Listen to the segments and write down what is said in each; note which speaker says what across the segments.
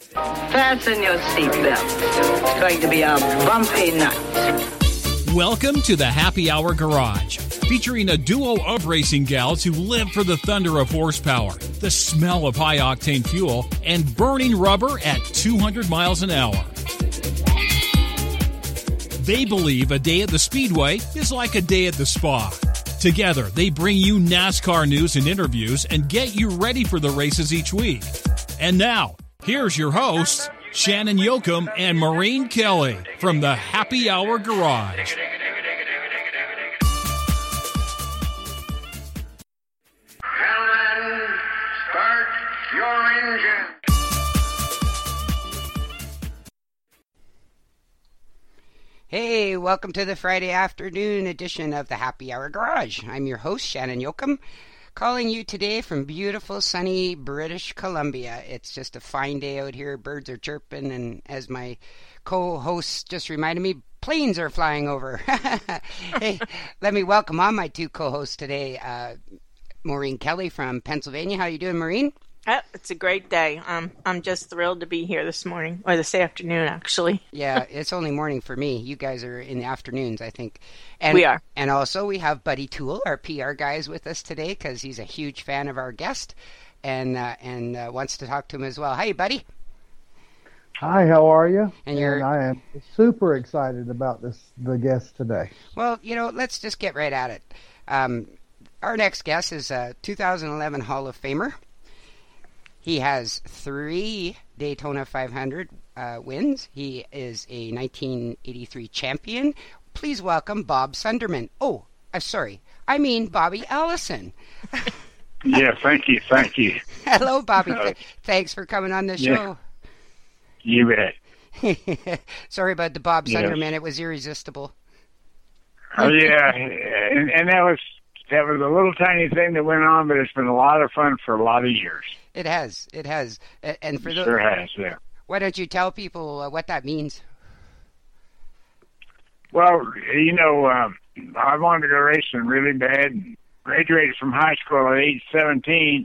Speaker 1: Fasten your seatbelt. It's going to be a bumpy night.
Speaker 2: Welcome to the Happy Hour Garage, featuring a duo of racing gals who live for the thunder of horsepower, the smell of high-octane fuel, and burning rubber at 200 miles an hour. They believe a day at the Speedway is like a day at the spa. Together, they bring you NASCAR news and interviews and get you ready for the races each week. And now, here's your hosts, Shannon Yoakum and Maureen Kelly from the Happy Hour Garage.
Speaker 3: Gentlemen, start your engine.
Speaker 4: Hey, welcome to the Friday afternoon edition of the Happy Hour Garage. I'm your host, Shannon Yoakum, calling you today from beautiful, sunny British Columbia. It's just a fine day out here. Birds are chirping, and as my co-host just reminded me, planes are flying over. Hey, let me welcome on my two co-hosts today, Maureen Kelly from Pennsylvania. How you doing, Maureen?
Speaker 5: It's a great day. I'm just thrilled to be here this morning, or this afternoon, actually.
Speaker 4: Yeah, it's only morning for me. You guys are in the afternoons, I think. And,
Speaker 5: we are.
Speaker 4: And also we have Buddy Toole, our PR guy, is with us today because he's a huge fan of our guest and wants to talk to him as well. Hi, Buddy.
Speaker 6: Hi, how are you?
Speaker 4: And
Speaker 6: I am super excited about the guest today.
Speaker 4: Well, let's just get right at it. Our next guest is a 2011 Hall of Famer. He has 3 Daytona 500 wins. He is a 1983 champion. Please welcome Bob Sunderman. Oh, sorry. I mean Bobby Allison.
Speaker 3: Yeah, thank you.
Speaker 4: Hello, Bobby. Thanks for coming on the show.
Speaker 3: You bet.
Speaker 4: Sorry about the Bob Sunderman. It was irresistible.
Speaker 3: Oh, yeah. And that was a little tiny thing that went on, but it's been a lot of fun for a lot of years.
Speaker 4: It has. And for
Speaker 3: it sure has, yeah.
Speaker 4: Why don't you tell people what that means?
Speaker 3: Well, I wanted to go racing really bad. Graduated from high school at age 17,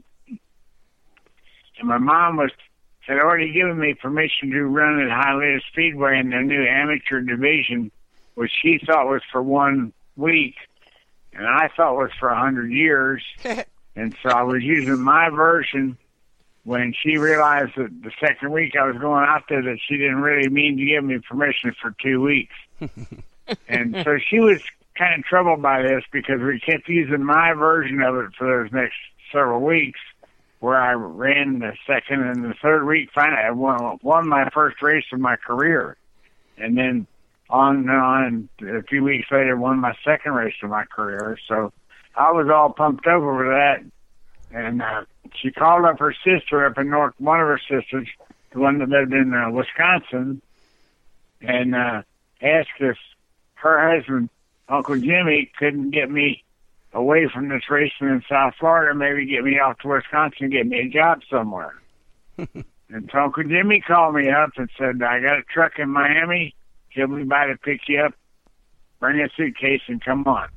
Speaker 3: and my mom had already given me permission to run at Hialeah Speedway in their new amateur division, which she thought was for 1 week, and I thought was for 100 years. And so I was using my version. When she realized that the second week I was going out there that she didn't really mean to give me permission for 2 weeks. And so she was kind of troubled by this because we kept using my version of it for those next several weeks, where I ran the second and the third week. Finally, I won my first race of my career. And then on and on, a few weeks later, won my second race of my career. So I was all pumped over with that. And she called up her sister up in one of her sisters, the one that lived in Wisconsin, and asked if her husband, Uncle Jimmy, couldn't get me away from this racing in South Florida, maybe get me off to Wisconsin, get me a job somewhere. And so Uncle Jimmy called me up and said, I got a truck in Miami. He'll be by to pick you up. Bring a suitcase and come on.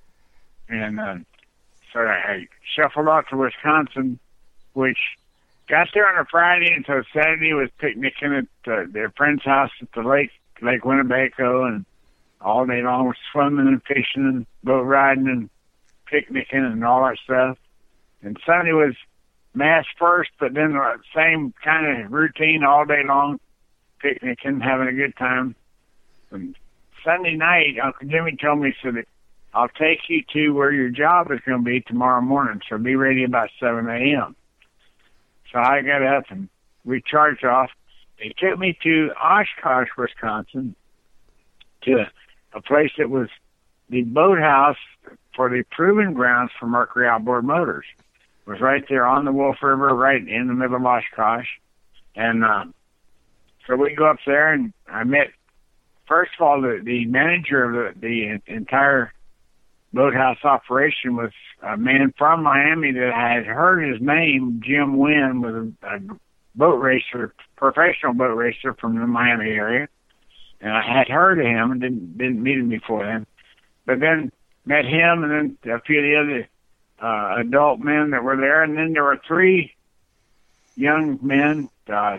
Speaker 3: And so I shuffled off to Wisconsin, which got there on a Friday, and so Saturday was picnicking at their friend's house at the Lake Winnebago, and all day long was swimming and fishing and boat riding and picnicking and all that stuff. And Sunday was Mass first, but then the same kind of routine all day long, picnicking, having a good time. And Sunday night, Uncle Jimmy told me, so that I'll take you to where your job is going to be tomorrow morning, so be ready about 7 a.m. So I got up and we charged off. They took me to Oshkosh, Wisconsin, to a place that was the boathouse for the proving grounds for Mercury Outboard Motors. It was right there on the Wolf River, right in the middle of Oshkosh. And so we go up there, and I met, first of all, the manager of the entire boathouse operation was a man from Miami that I had heard his name. Jim Wynn was a boat racer, professional boat racer from the Miami area. And I had heard of him and didn't meet him before then. But then met him and then a few of the other adult men that were there. And then there were 3 young men. I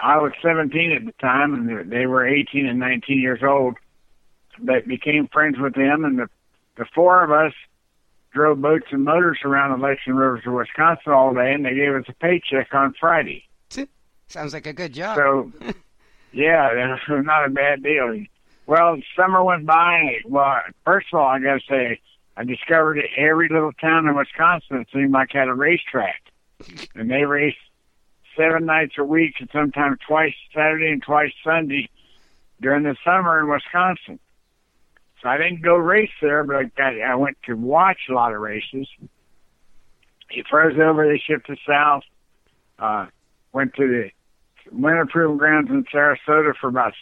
Speaker 3: I was 17 at the time, and they were 18 and 19 years old. But became friends with them, and the four of us drove boats and motors around the lakes and rivers of Wisconsin all day, and they gave us a paycheck on Friday.
Speaker 4: Sounds like a good job.
Speaker 3: So, yeah, that was not a bad deal. Well, summer went by. Well, first of all, I got to say, I discovered that every little town in Wisconsin seemed like had a racetrack. And they raced 7 nights a week, and sometimes twice Saturday and twice Sunday during the summer in Wisconsin. So I didn't go race there, but I went to watch a lot of races. He froze over, they shipped us south, went to the Winter Proving Grounds in Sarasota for about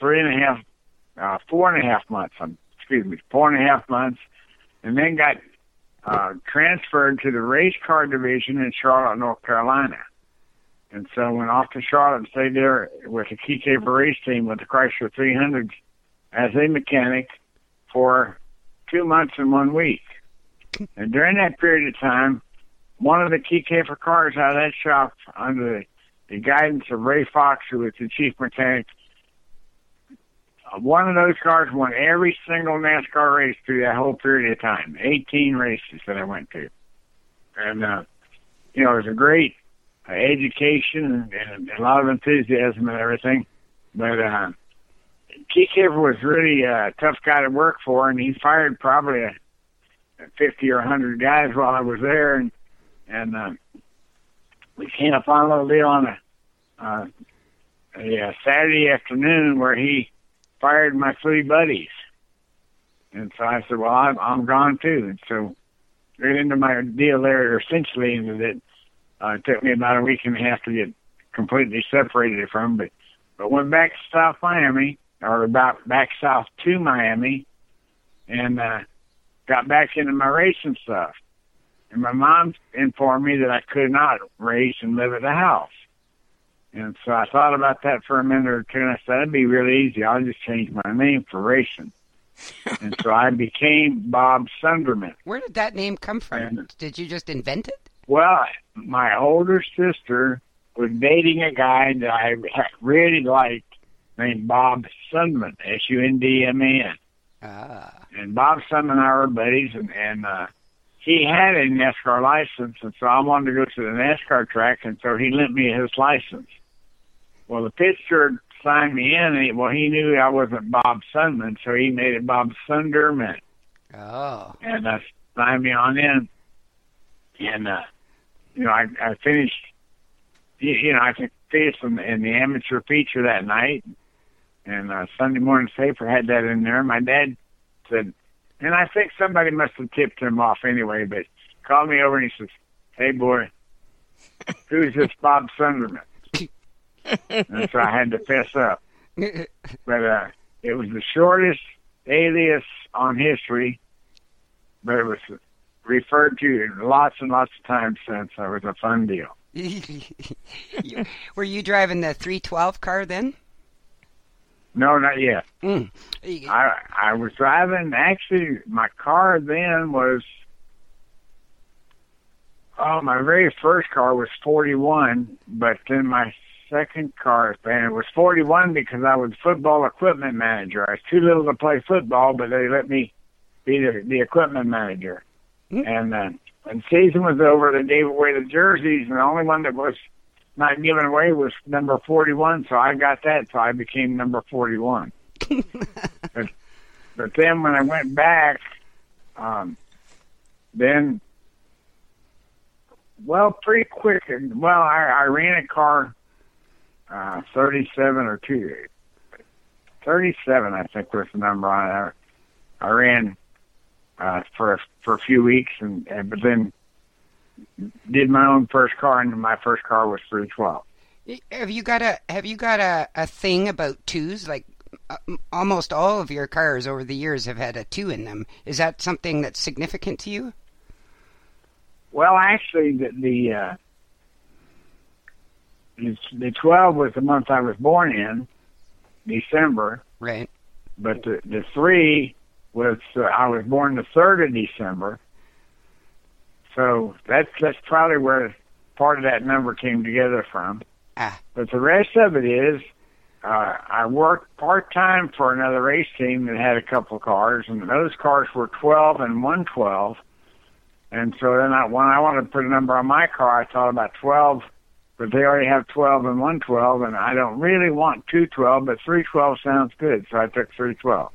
Speaker 3: 4.5 months, and then got transferred to the race car division in Charlotte, North Carolina. And so I went off to Charlotte and stayed there with the Key Caper race team with the Chrysler 300s as a mechanic for 2 months and 1 week. And during that period of time, one of the Key Caper cars out of that shop, under the guidance of Ray Fox, who was the chief mechanic, one of those cars won every single NASCAR race through that whole period of time, 18 races that I went to. And, it was a great education and a lot of enthusiasm and everything. But Key Caper was really a tough guy to work for, and he fired probably 50 or 100 guys while I was there. And we came up on a little deal on a Saturday afternoon where he fired my 3 buddies. And so I said, well, I'm gone too. And so right into my deal there, essentially ended it. It took me about a week and a half to get completely separated from him, but went back to South Miami, or back south to Miami, and got back into my racing stuff. And my mom informed me that I could not race and live at the house. And so I thought about that for a minute or two, and I said, that'd be really easy. I'll just change my name for racing. And so I became Bob Sunderman.
Speaker 4: Where did that name come from? And did you just invent it?
Speaker 3: Well, my older sister was dating a guy that I really liked named Bob Sundman, Sundman. And Bob Sundman and I were buddies, and he had a NASCAR license, and so I wanted to go to the NASCAR track, and so he lent me his license. Well, the pit steward signed me in, and he knew I wasn't Bob Sundman, so he made it Bob Sunderman.
Speaker 4: Oh.
Speaker 3: And signed me on in. And, I finished, I finished in the amateur feature that night, and Sunday morning's paper had that in there. My dad said, and I think somebody must have tipped him off anyway, but called me over and he says, hey, boy, who's this Bob Sunderman? And so I had to fess up. But it was the shortest alias on history, but it was referred to lots and lots of times since. It was a fun deal.
Speaker 4: Were you driving the 312 car then?
Speaker 3: No, not yet.
Speaker 4: Mm.
Speaker 3: I was driving, actually, my car then was, my very first car was 41, but then my second car, and it was 41 because I was football equipment manager. I was too little to play football, but they let me be the equipment manager. Mm. And when season was over, they gave away the jerseys, and the only one that was not given away was number 41, so I got that, so I became number 41. but then when I went back, pretty quick, I ran a car, 37 or 2, 37, I think was the number on it. I ran for a few weeks, but then did my own first car, and my first car was 312.
Speaker 4: Have you got a thing about 2s? Like almost all of your cars over the years have had a 2 in them. Is that something that's significant to you?
Speaker 3: Well, actually, the 12 was the month I was born in, December.
Speaker 4: Right.
Speaker 3: But the 3 was I was born the 3rd of December. So that's probably where part of that number came together from. But the rest of it is, I worked part-time for another race team that had a couple of cars, and those cars were 12 and 112. And so then when I wanted to put a number on my car, I thought about 12, but they already have 12 and 112, and I don't really want 212, but 312 sounds good, so I took 312.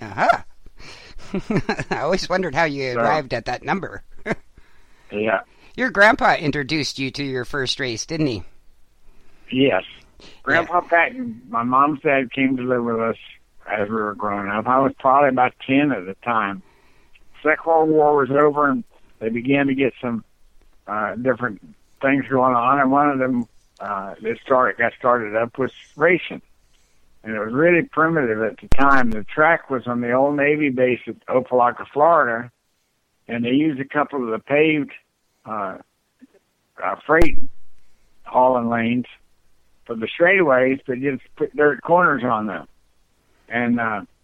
Speaker 4: I always wondered how you arrived at that number.
Speaker 3: Yeah.
Speaker 4: Your grandpa introduced you to your first race, didn't he?
Speaker 3: Yes. Grandpa Patton, my mom's dad, came to live with us as we were growing up. I was probably about 10 at the time. Second World War was over, and they began to get some different things going on, and one of them that got started up was racing. And it was really primitive at the time. The track was on the old Navy base at Opelika, Florida, and they used a couple of the paved freight hauling lanes for the straightaways, but just put dirt corners on them. And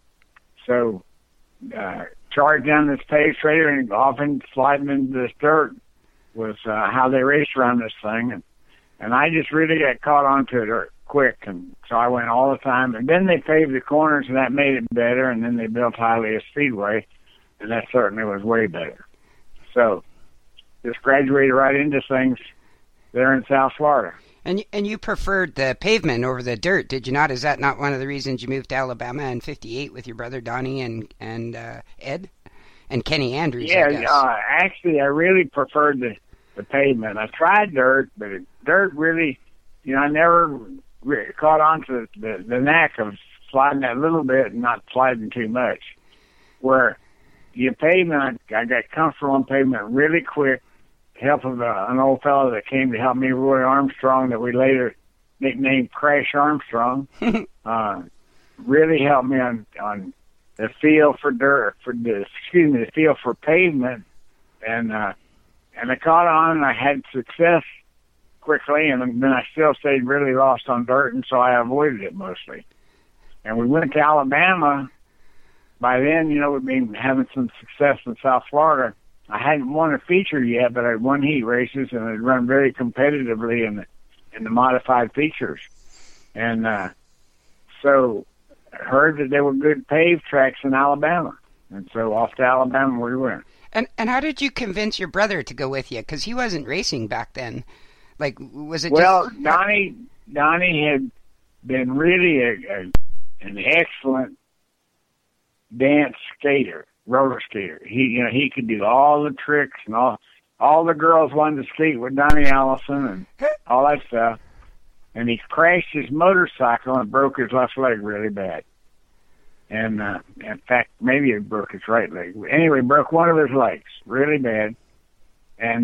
Speaker 3: so charge down this paved straight and often sliding into this dirt was how they raced around this thing. And I just really got caught onto it quick, and so I went all the time. And then they paved the corners, and that made it better, and then they built Hialeah Speedway, and that certainly was way better. So just graduated right into things there in South Florida.
Speaker 4: And you preferred the pavement over the dirt, did you not? Is that not one of the reasons you moved to Alabama in '58 with your brother Donnie and Ed and Kenny Andrews?
Speaker 3: Yeah, actually, I really preferred the pavement. I tried dirt, but dirt really, I never caught on to the knack of sliding that little bit and not sliding too much. Where your pavement, I got comfortable on pavement really quick. Help of an old fellow that came to help me, Roy Armstrong, that we later nicknamed Crash Armstrong, really helped me on the feel for dirt, the feel for pavement, and I caught on. And I had success quickly, and then I still stayed really lost on dirt, and so I avoided it mostly. And we went to Alabama. By then, we'd been having some success in South Florida. I hadn't won a feature yet, but I'd won heat races, and I'd run very competitively in the modified features. And so I heard that there were good paved tracks in Alabama. And so off to Alabama we went.
Speaker 4: And how did you convince your brother to go with you? Because he wasn't racing back then. Like, was it just...
Speaker 3: Donnie had been really an excellent dance skater. Roller skater. He could do all the tricks, and all the girls wanted to skate with Donnie Allison and all that stuff. And he crashed his motorcycle and broke his left leg really bad. And in fact, maybe he broke his right leg. Anyway, broke one of his legs really bad, and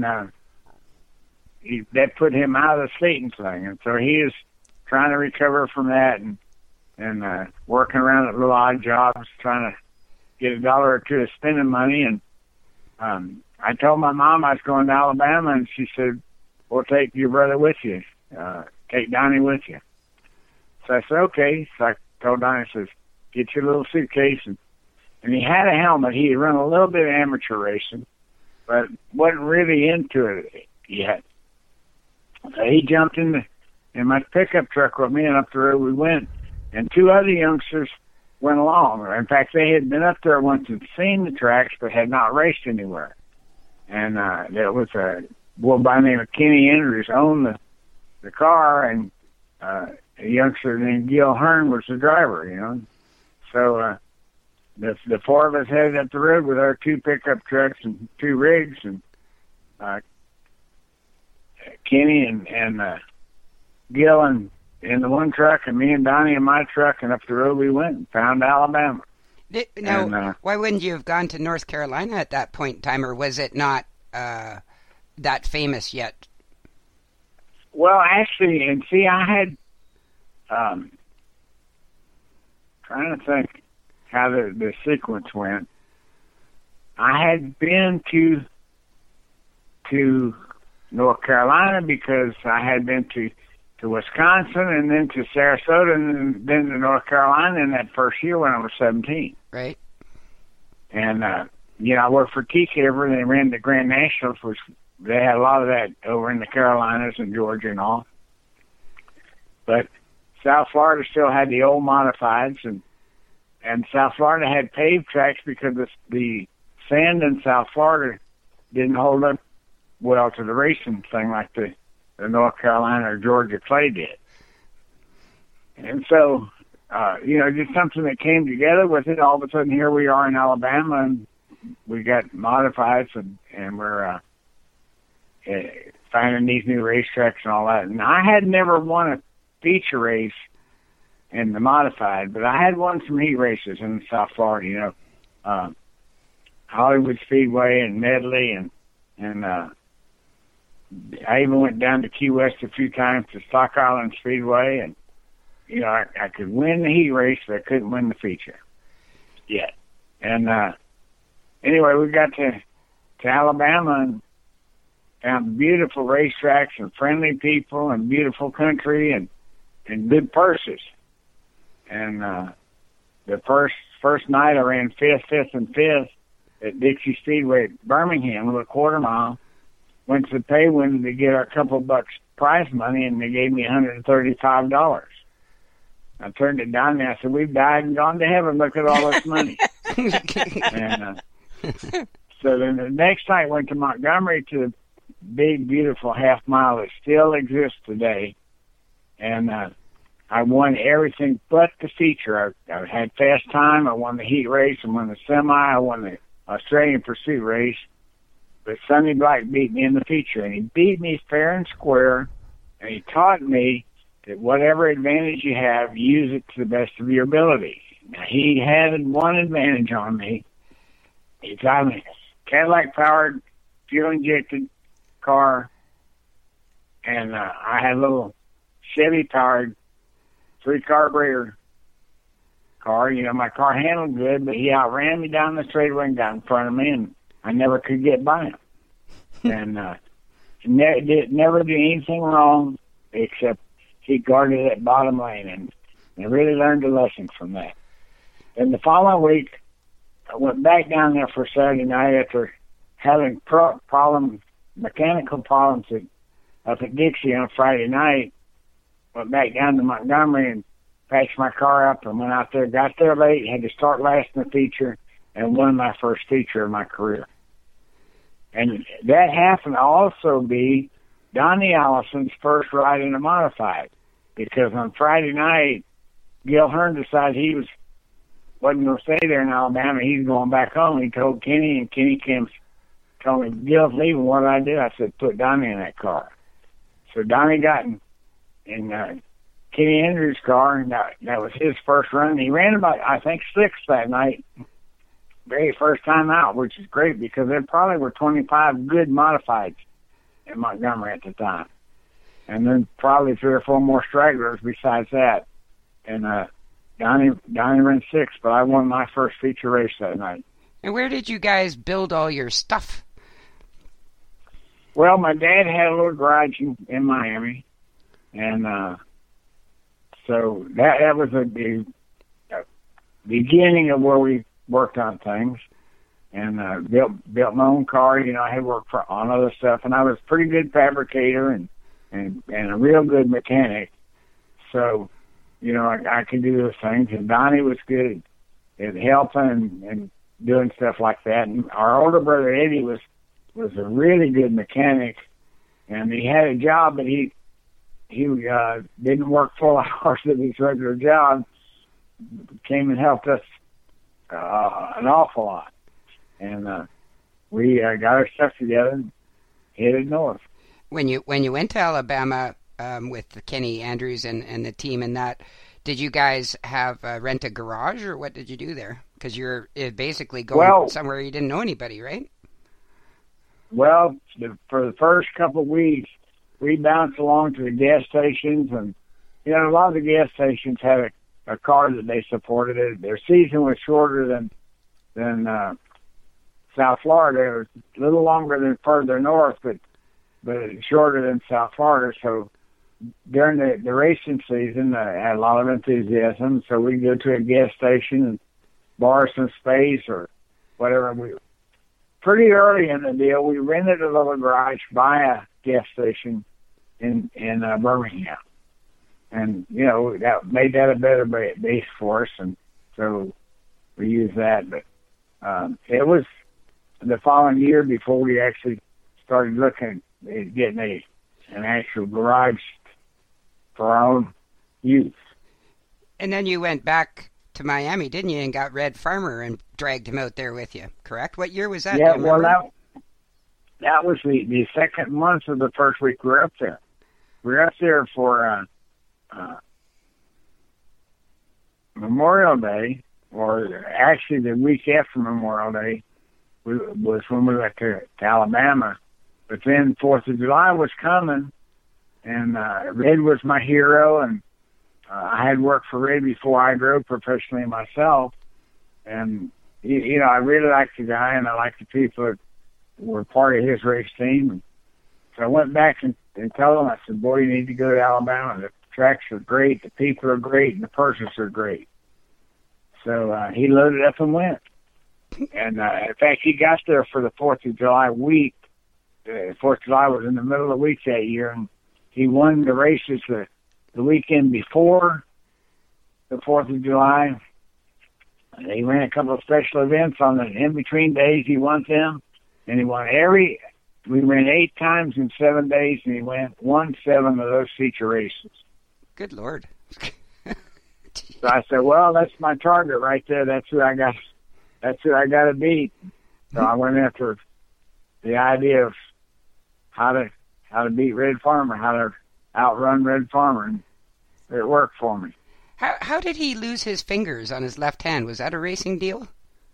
Speaker 3: that put him out of the skating thing. And so he is trying to recover from that and working around at little odd jobs, trying to get $1 or $2 of spending money. And I told my mom I was going to Alabama, and she said, "We'll take your brother with you. Take Donnie with you." So I said, okay. So I told Donnie, I says, "Get your little suitcase." And he had a helmet. He had run a little bit of amateur racing, but wasn't really into it yet. So he jumped in my pickup truck with me, and up the road we went. And two other youngsters went along. In fact, they had been up there once and seen the tracks, but had not raced anywhere. And there was a boy by the name of Kenny Andrews owned the car, and a youngster named Gil Hearn was the driver, So the four of us headed up the road with our two pickup trucks and two rigs, and Kenny and Gil in the one truck, and me and Donnie in my truck, and up the road we went and found Alabama.
Speaker 4: Why wouldn't you have gone to North Carolina at that point in time, or was it not that famous yet?
Speaker 3: Well, actually, and see, I had trying to think how the sequence went. I had been to North Carolina because I had been to Wisconsin, and then to Sarasota, and then to North Carolina in that first year when I was 17.
Speaker 4: Right.
Speaker 3: And, I worked for T-Caver, and they ran the Grand Nationals, which they had a lot of that over in the Carolinas and Georgia and all. But South Florida still had the old modifieds, and South Florida had paved tracks because the sand in South Florida didn't hold up well to the racing thing like the North Carolina or Georgia clay did. And so, just something that came together with it. All of a sudden, here we are in Alabama, and we got modifieds, and we're finding these new racetracks and all that. And I had never won a feature race in the modified, but I had won some heat races in South Florida, Hollywood Speedway and Medley, and I even went down to Key West a few times to Stock Island Speedway, and I could win the heat race, but I couldn't win the feature yet. And anyway, we got to Alabama and found beautiful racetracks and friendly people and beautiful country and good purses. And the first night I ran fifth, and fifth at Dixie Speedway at Birmingham with a quarter mile. Went to the pay window to get our couple bucks prize money, and they gave me $135. I turned it down, and I said, "We've died and gone to heaven. Look at all this money." And so then the next night went to Montgomery to the big, beautiful half mile that still exists today. And I won everything but the feature. I had fast time. I won the heat race. I won the semi. I won the Australian Pursuit race. But Sonny Black beat me in the feature, and he beat me fair and square, and he taught me that whatever advantage you have, use it to the best of your ability. Now, he had one advantage on me. He got me a Cadillac-powered, fuel-injected car, and I had a little Chevy-powered 3-carburetor car. My car handled good, but he outran me down the straightaway and got in front of me, and I never could get by him. And never did anything wrong except he guarded that bottom lane, and I really learned a lesson from that. And the following week, I went back down there for Saturday night after having mechanical problems up at Dixie on Friday night. Went back down to Montgomery and patched my car up and went out there, got there late, had to start last in the feature, and won my first feature of my career. And that happened to also be Donnie Allison's first ride in a modified, because on Friday night, Gil Hearn decided he wasn't going to stay there in Alabama. He's going back home. He told Kenny, and Kenny told me, "Gil's leaving. What did I do?" I said, "Put Donnie in that car." So Donnie got in Kenny Andrews' car, and that was his first run. He ran about, I think, sixth that night, very first time out, which is great because there probably were 25 good modifieds in Montgomery at the time. And then probably 3 or 4 more stragglers besides that. And Donnie ran sixth, but I won my first feature race that night.
Speaker 4: And where did you guys build all your stuff?
Speaker 3: Well, my dad had a little garage in Miami, and so that was the beginning of where we worked on things, and built my own car. I had worked on other stuff, and I was a pretty good fabricator and a real good mechanic. So, I could do those things. And Donnie was good at helping and doing stuff like that. And our older brother Eddie was a really good mechanic, and he had a job, but he didn't work full hours at his regular job. Came and helped us an awful lot, and we got our stuff together and headed north.
Speaker 4: When you went to Alabama with Kenny Andrews and the team and that, did you guys have rent a garage, or what did you do there? Because you're basically going somewhere you didn't know anybody, right?
Speaker 3: Well, for the first couple of weeks, we bounced along to the gas stations, and a lot of the gas stations had a car that they supported. Their season was shorter than South Florida. It was a little longer than further north, but shorter than South Florida. So during the racing season, I had a lot of enthusiasm. So we'd go to a gas station and borrow some space or whatever. Pretty early in the deal, we rented a little garage by a gas station in Birmingham. And, you know, that made that a better base for us, and so we used that. But it was the following year before we actually started looking at getting an actual garage for our own use.
Speaker 4: And then you went back to Miami, didn't you, and got Red Farmer and dragged him out there with you, correct? What year was that?
Speaker 3: Yeah, well, that was the second month of the first week we were up there. We were up there for Memorial Day, or actually the week after Memorial Day was when we went to Alabama. But then 4th of July was coming, and Red was my hero, and I had worked for Red before I grew professionally myself. And, you know, I really liked the guy, and I liked the people that were part of his race team. And so I went back and told him, I said, boy, you need to go to Alabama. The tracks are great, the people are great, and the purses are great. So he loaded up and went. And, in fact, he got there for the 4th of July week. 4th of July was in the middle of the week that year, and he won the races the weekend before the 4th of July. And he ran a couple of special events on the in-between days. He won them, and he won we ran 8 times in 7 days, and he won 7 of those feature races.
Speaker 4: Good Lord.
Speaker 3: So I said, well, that's my target right there. That's who I got to beat. So I went after the idea of how to beat Red Farmer, how to outrun Red Farmer, and it worked for me.
Speaker 4: How did he lose his fingers on his left hand? Was that a racing deal?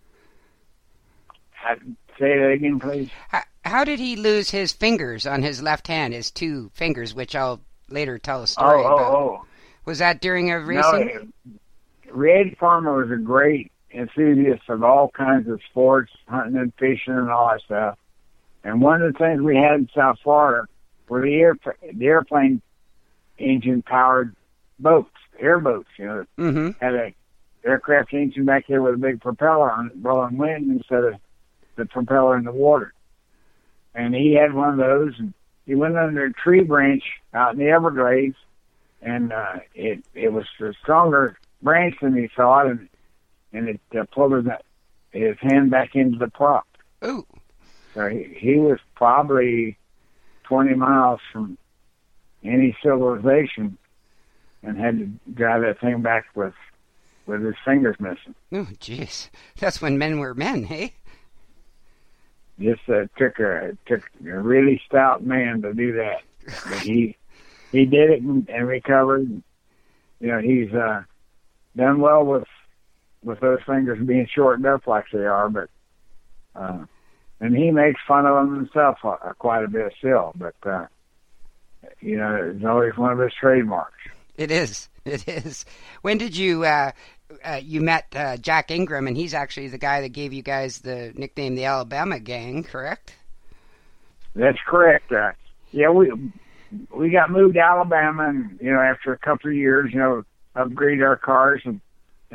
Speaker 3: Say that again, please.
Speaker 4: How did he lose his fingers on his left hand, his 2 fingers, which I'll later tell a story about? Was that during a racing?
Speaker 3: No, Red Farmer was a great enthusiast of all kinds of sports, hunting and fishing and all that stuff. And one of the things we had in South Florida were the airplane engine-powered boats, airboats, you know.
Speaker 4: Mm-hmm.
Speaker 3: Had a aircraft engine back there with a big propeller on it, blowing wind instead of the propeller in the water. And he had one of those, and he went under a tree branch out in the Everglades, and it was a stronger branch than he thought, and it pulled his hand back into the prop.
Speaker 4: Ooh.
Speaker 3: So he was probably 20 miles from any civilization and had to drive that thing back with his fingers missing.
Speaker 4: Oh, jeez. That's when men were men, hey?
Speaker 3: Just took a really stout man to do that. But he did it and recovered. You know, he's done well with those fingers being shortened up like they are, but and he makes fun of them himself quite a bit still. But you know, it's always one of his trademarks.
Speaker 4: It is. When did you you met Jack Ingram, and he's actually the guy that gave you guys the nickname the Alabama Gang, correct?
Speaker 3: That's correct. Yeah, we got moved to Alabama, and you know, after a couple of years, you know, upgraded our cars, and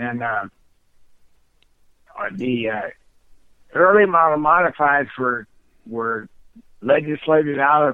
Speaker 3: the early model modifieds were legislated out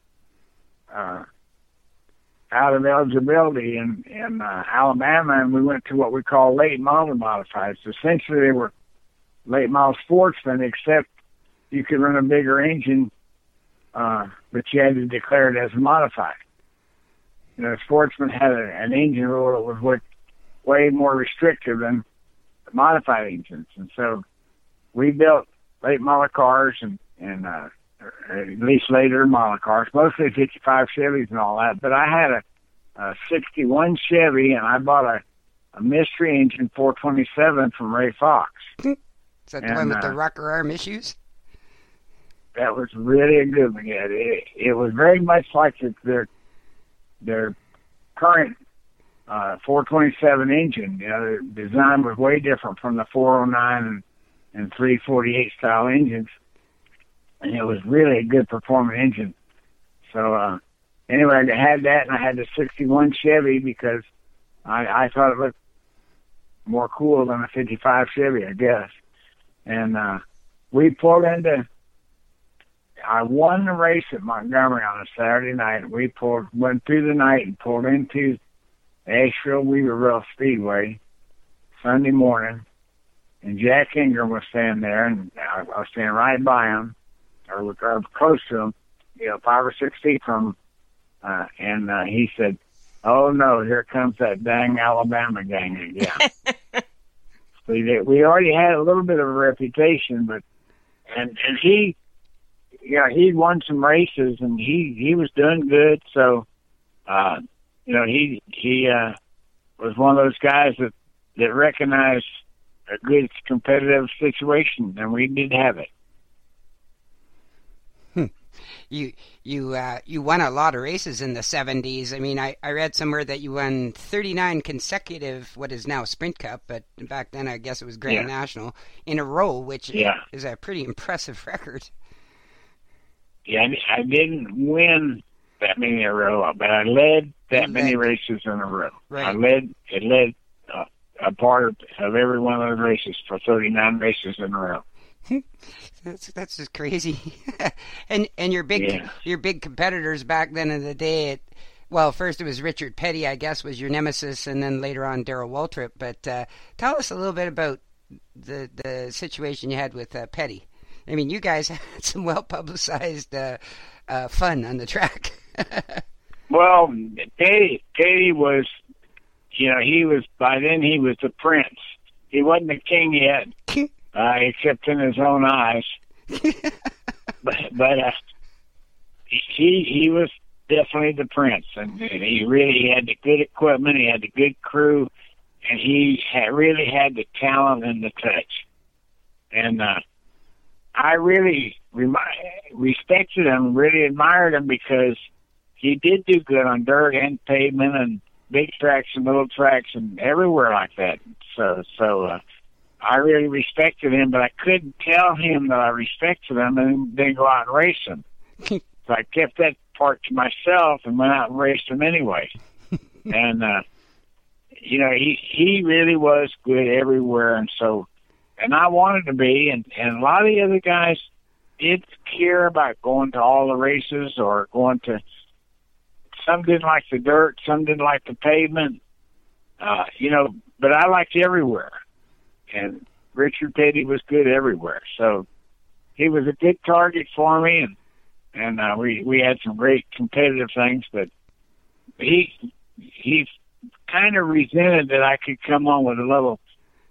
Speaker 3: of eligibility in Alabama, and we went to what we call late model modifieds. Essentially, they were late model sportsmen, except you could run a bigger engine, but you had to declare it as modified. You know, sportsman had an engine rule that was way more restrictive than the modified engines, and so we built late model cars and at least later model cars, mostly 55 Chevys and all that. But I had a 61 Chevy, and I bought a mystery engine 427 from Ray Fox.
Speaker 4: Is that the one with the rocker arm issues?
Speaker 3: That was really a good one. Yeah, it was very much like their current 427 engine. You know, the design was way different from the 409 and 348 style engines. And it was really a good performing engine. So, anyway, I had that, and I had the 61 Chevy because I thought it looked more cool than a 55 Chevy, I guess. And we pulled into, I won the race at Montgomery on a Saturday night. We went through the night and pulled into Asheville Weaverville Speedway Sunday morning, and Jack Ingram was standing there, and I was standing right by him, or close to him, 5 or 6 feet from him, and he said, "Oh no, here comes that dang Alabama gang again." We already had a little bit of a reputation, but and he, he'd won some races, and he was doing good, so he was one of those guys that recognized a good competitive situation, and we did have it.
Speaker 4: You won a lot of races in the 70s. I mean, I read somewhere that you won 39 consecutive, what is now Sprint Cup, but back then I guess it was Grand National, in a row, which is a pretty impressive record. Yeah,
Speaker 3: I didn't win that many in a row, but I led many races in a row.
Speaker 4: Right.
Speaker 3: I led a part of every one of those races for 39 races in a row.
Speaker 4: That's just crazy. and your big competitors back then in the day, first it was Richard Petty, I guess, was your nemesis, and then later on Darrell Waltrip. But tell us a little bit about the situation you had with Petty. I mean, you guys had some well-publicized fun on the track.
Speaker 3: Well, Petty was, by then he was the prince. He wasn't the king yet, except in his own eyes. but he was definitely the prince, and he had the good equipment, he had the good crew, and he really had the talent and the touch. And I really respected him, really admired him, because he did do good on dirt and pavement and big tracks and little tracks and everywhere like that. So I really respected him, but I couldn't tell him that I respected him and then go out and race him. So I kept that part to myself and went out and raced him anyway. And, he really was good everywhere. And I wanted to be, and a lot of the other guys did care about going to all the races or going to, some didn't like the dirt, some didn't like the pavement, but I liked everywhere. And Richard Petty was good everywhere. So he was a good target for me, and we had some great competitive things, but he kind of resented that I could come on with a little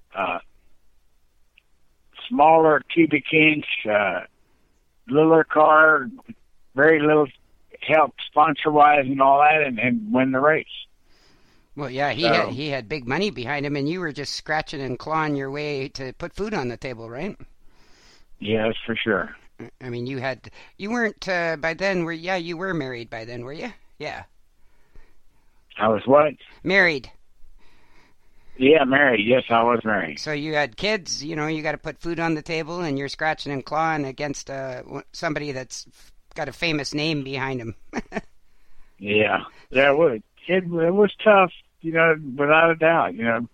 Speaker 3: smaller cubic inch, littler car, very little help sponsor-wise and all that, and win the race.
Speaker 4: Well, yeah, he had big money behind him, and you were just scratching and clawing your way to put food on the table, right?
Speaker 3: Yes, for sure.
Speaker 4: I mean, you weren't by then, you were married by then, were you? Yeah.
Speaker 3: I was what?
Speaker 4: Married.
Speaker 3: Yeah, married. Yes, I was married.
Speaker 4: So you had kids, you got to put food on the table, and you're scratching and clawing against somebody that's got a famous name behind him.
Speaker 3: Yeah, it was tough, without a doubt,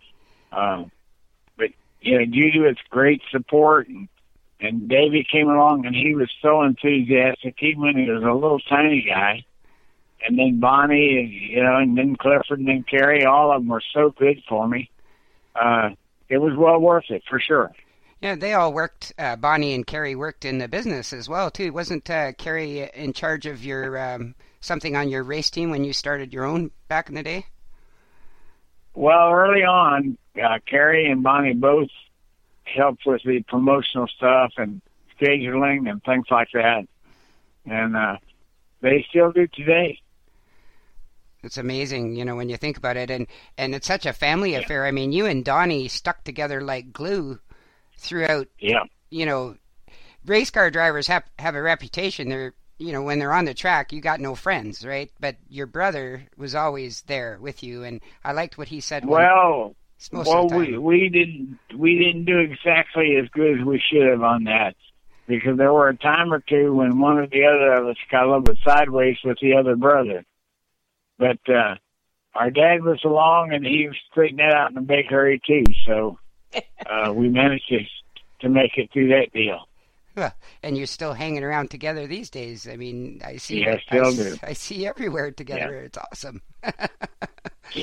Speaker 3: but, due to its great support, and Davey came along, and he was so enthusiastic, even when he was a little tiny guy, and then Bonnie, and then Clifford, and then Kerry, all of them were so good for me. It was well worth it, for sure.
Speaker 4: Yeah, they all worked, Bonnie and Kerry worked in the business as well, too. Wasn't Kerry in charge of your something on your race team when you started your own back in the day?
Speaker 3: Well, early on, Kerry and Bonnie both helped with the promotional stuff and scheduling and things like that. And they still do today.
Speaker 4: It's amazing, when you think about it. And it's such a family affair. I mean, you and Donnie stuck together like glue throughout.
Speaker 3: Yeah.
Speaker 4: Race car drivers have a reputation. They're, when they're on the track, you got no friends, right? But your brother was always there with you, and I liked what he said.
Speaker 3: Well, we didn't do exactly as good as we should have on that, because there were a time or two when one or the other of us got a little bit sideways with the other brother. But our dad was along, and he straightened that out in a big hurry too. So we managed to make it through that deal.
Speaker 4: And you're still hanging around together these days. I mean, I see.
Speaker 3: Yeah, still do.
Speaker 4: I see everywhere together. Yeah. It's awesome.
Speaker 3: Yeah.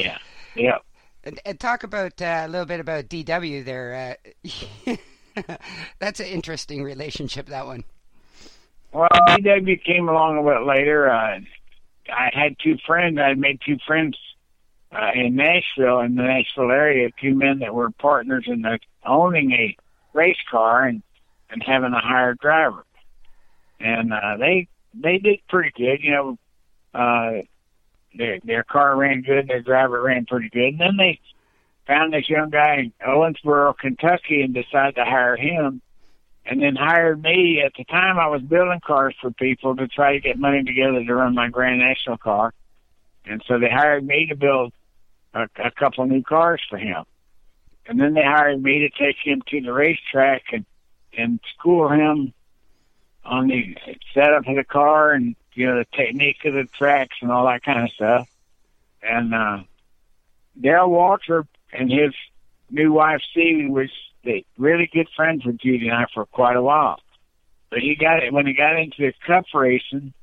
Speaker 3: Yeah.
Speaker 4: And talk about a little bit about DW there. That's an interesting relationship, that one.
Speaker 3: Well, DW came along a bit later. I had two friends. I made two friends in Nashville, in the Nashville area, two men that were partners in owning a race car and having a hired driver. And they did pretty good. You know, their car ran good, their driver ran pretty good. And then they found this young guy in Owensboro, Kentucky, and decided to hire him. And then hired me. At the time, I was building cars for people to try to get money together to run my Grand National car. And so they hired me to build a couple new cars for him. And then they hired me to take him to the racetrack and school him on the setup of the car and, you know, the technique of the tracks and all that kind of stuff. And Dale Walter and his new wife, Stevie, was really good friends with Judy and I for quite a while. But when he got into the cup racing,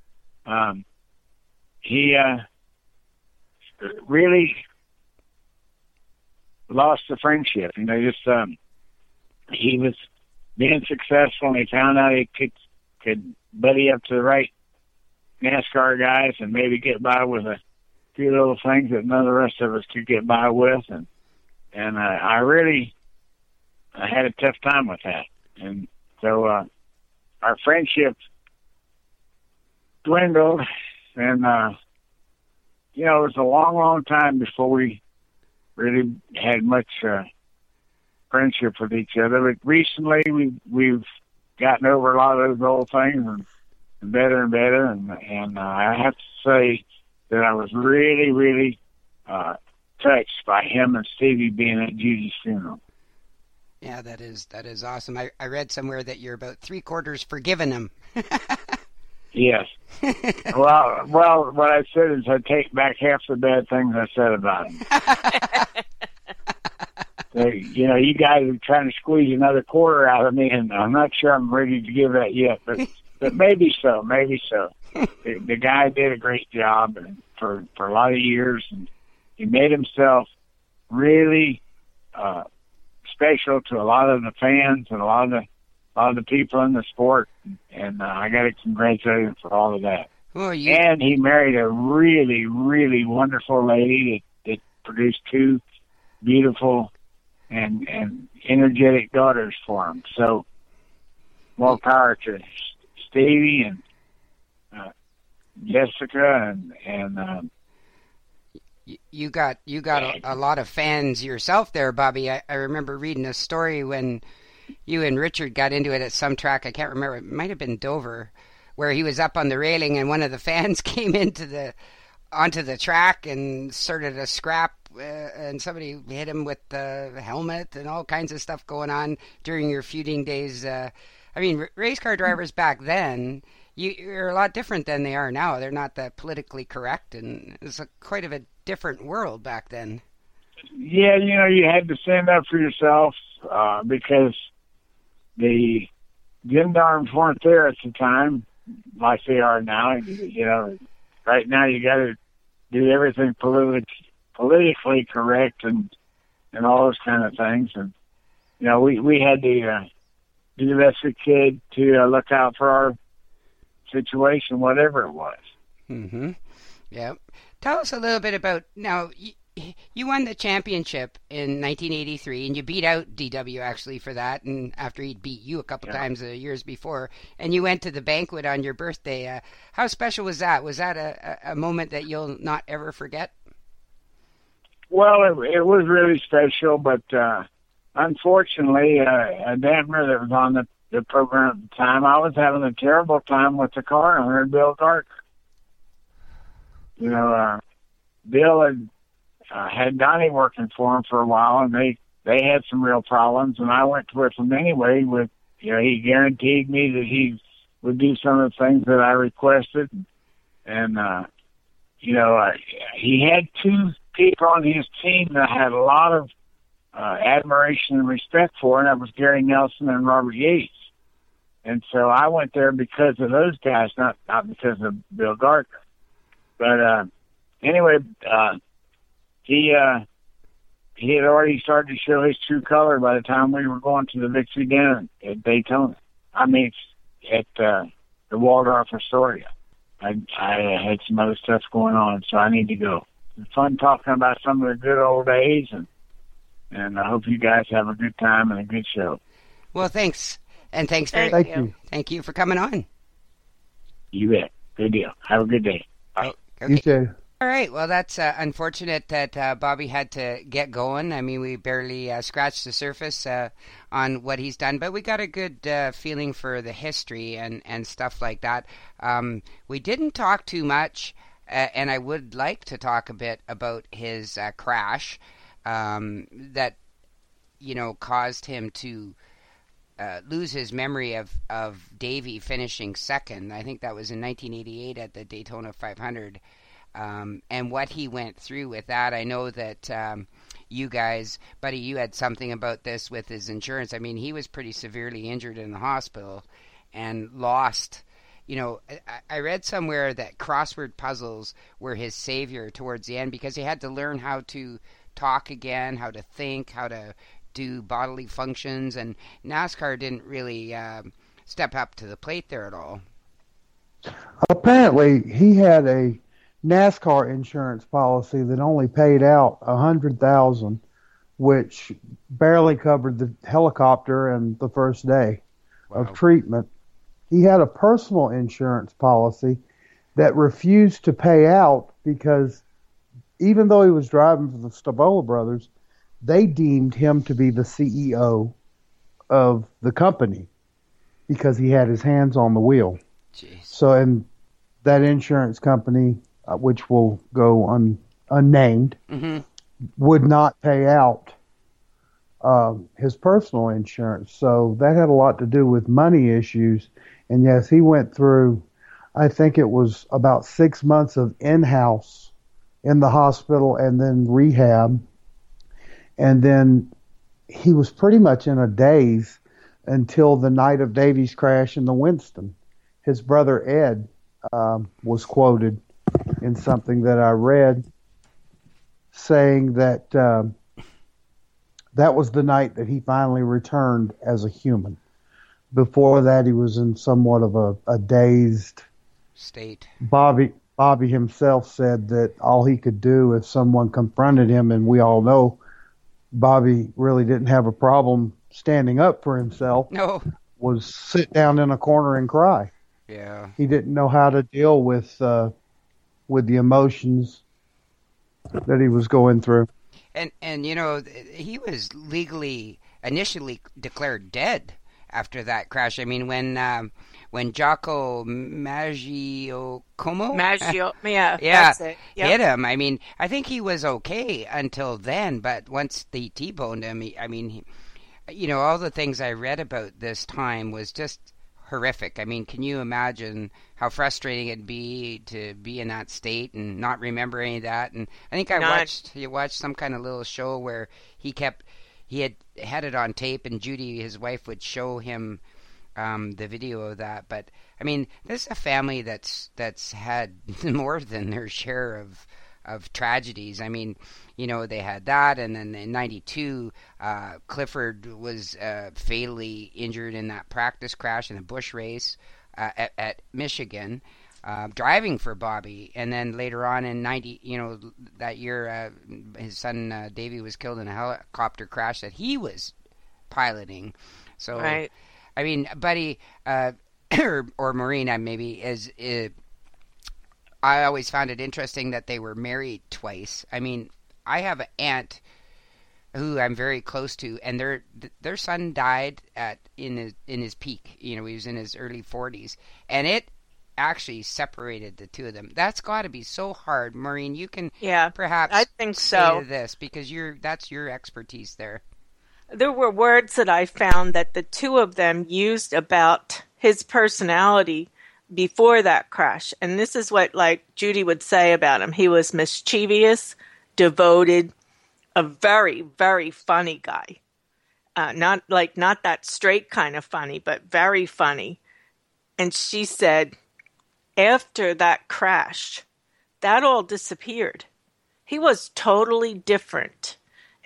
Speaker 3: he really lost the friendship. You know, just he was being successful, and he found out he could buddy up to the right NASCAR guys and maybe get by with a few little things that none of the rest of us could get by with, and I had a tough time with that. And so our friendship dwindled, and, you know, it was a long, long time before we really had much friendship with each other. But recently we've gotten over a lot of those old things and better and better. And I have to say that I was really, really touched by him and Stevie being at Judy's funeral.
Speaker 4: Yeah, that is awesome. I read somewhere that you're about 3/4 forgiven him.
Speaker 3: Yes. well, what I said is I take back half the bad things I said about him. So, you know, you guys are trying to squeeze another quarter out of me, and I'm not sure I'm ready to give that yet, but maybe so. The guy did a great job for a lot of years, and he made himself really special to a lot of the fans and a lot of the people in the sport, and I got to congratulate him for all of that.
Speaker 4: Well,
Speaker 3: and he married a really, really wonderful lady that produced two beautiful and energetic daughters for him. So more power to Stevie and Jessica and
Speaker 4: You got a lot of fans yourself there, Bobby. I remember reading a story when you and Richard got into it at some track. I can't remember. It might have been Dover, where he was up on the railing and one of the fans came onto the track and started a scrap, and somebody hit him with the helmet and all kinds of stuff going on during your feuding days. I mean, race car drivers back then, you're a lot different than they are now. They're not that politically correct, and it's quite of a different world back then.
Speaker 3: Yeah, you know, you had to stand up for yourself because the gendarmes weren't there at the time like they are now. You know, right now you got to do everything politically correct and all those kind of things. And, you know, we had to do the best we could to look out for our situation, whatever it was.
Speaker 4: Mm-hmm. Yeah. Tell us a little bit about, now, you won the championship in 1983, and you beat out DW actually for that, and after he'd beat you a couple times years before, and you went to the banquet on your birthday. How special was that? Was that a moment that you'll not ever forget?
Speaker 3: Well, it was really special, but unfortunately, Danner that was on the program at the time, I was having a terrible time with the car, and I heard Bill Darker. You know, Bill had Donnie working for him for a while, and they had some real problems, and I went with him anyway. He guaranteed me that he would do some of the things that I requested, and he had two people on his team that I had a lot of admiration and respect for, and that was Gary Nelson and Robert Yates. And so I went there because of those guys, not because of Bill Darker. But anyway, he he had already started to show his true color by the time we were going to the Victory Dinner at Daytona. I mean, at the Waldorf Astoria. I had some other stuff going on, so I need to go. It's fun talking about some of the good old days, and I hope you guys have a good time and a good show.
Speaker 4: Well, thanks. And thanks
Speaker 6: Thank you.
Speaker 4: Thank you for coming on.
Speaker 3: You bet. Good deal. Have a good day. Bye.
Speaker 4: Okay.
Speaker 6: You too.
Speaker 4: All right. Well, that's unfortunate that Bobby had to get going. I mean, we barely scratched the surface on what he's done, but we got a good feeling for the history and stuff like that. We didn't talk too much, and I would like to talk a bit about his crash that, caused him to lose his memory of Davey finishing second. I think that was in 1988 at the Daytona 500. And what he went through with that. I know that you guys, Buddy, you had something about this with his insurance. I mean, he was pretty severely injured in the hospital and lost. I read somewhere that crossword puzzles were his savior towards the end because he had to learn how to talk again, how to think, how to do bodily functions, and NASCAR didn't really step up to the plate there at all.
Speaker 6: Apparently, he had a NASCAR insurance policy that only paid out $100,000, which barely covered the helicopter and the first day of treatment. He had a personal insurance policy that refused to pay out because even though he was driving for the Stavola brothers, they deemed him to be the CEO of the company because he had his hands on the wheel.
Speaker 4: Jeez.
Speaker 6: So, and that insurance company, which will go unnamed, would not pay out his personal insurance. So that had a lot to do with money issues. And yes, he went through, I think it was about 6 months of in-house in the hospital and then rehab. And then he was pretty much in a daze until the night of Davey's crash in the Winston. His brother Ed was quoted in something that I read saying that that was the night that he finally returned as a human. Before that, he was in somewhat of a dazed
Speaker 4: state.
Speaker 6: Bobby himself said that all he could do if someone confronted him, and we all know Bobby really didn't have a problem standing up for himself, was sit down in a corner and cry.
Speaker 4: Yeah.
Speaker 6: He didn't know how to deal with the emotions that he was going through.
Speaker 4: And he was legally initially declared dead after that crash. I mean, when Jocko Maggiocomo
Speaker 5: that's it. Yep.
Speaker 4: hit him, I mean, I think he was okay until then, but once they T-boned him, all the things I read about this time was just horrific. I mean, can you imagine how frustrating it'd be to be in that state and not remember any of that? And I think you watched some kind of little show where he had it on tape, and Judy, his wife, would show him the video of that. But I mean, this is a family that's had more than their share of tragedies. I mean, they had that, and then in '92, Clifford was fatally injured in that practice crash in a bush race at Michigan, driving for Bobby. And then later on in that year, his son Davey was killed in a helicopter crash that he was piloting. So,
Speaker 5: right.
Speaker 4: I mean, Buddy or Maureen, maybe is. I always found it interesting that they were married twice. I mean, I have an aunt who I'm very close to, and their son died in his peak. He was in his early 40s, and it actually separated the two of them. That's got to be so hard, Maureen. You can perhaps
Speaker 5: I think so.
Speaker 4: say this because that's your expertise there.
Speaker 5: There were words that I found that the two of them used about his personality before that crash. And this is what, like, Judy would say about him. He was mischievous, devoted, a very, very funny guy. Not that straight kind of funny, but very funny. And she said, after that crash, that all disappeared. He was totally different.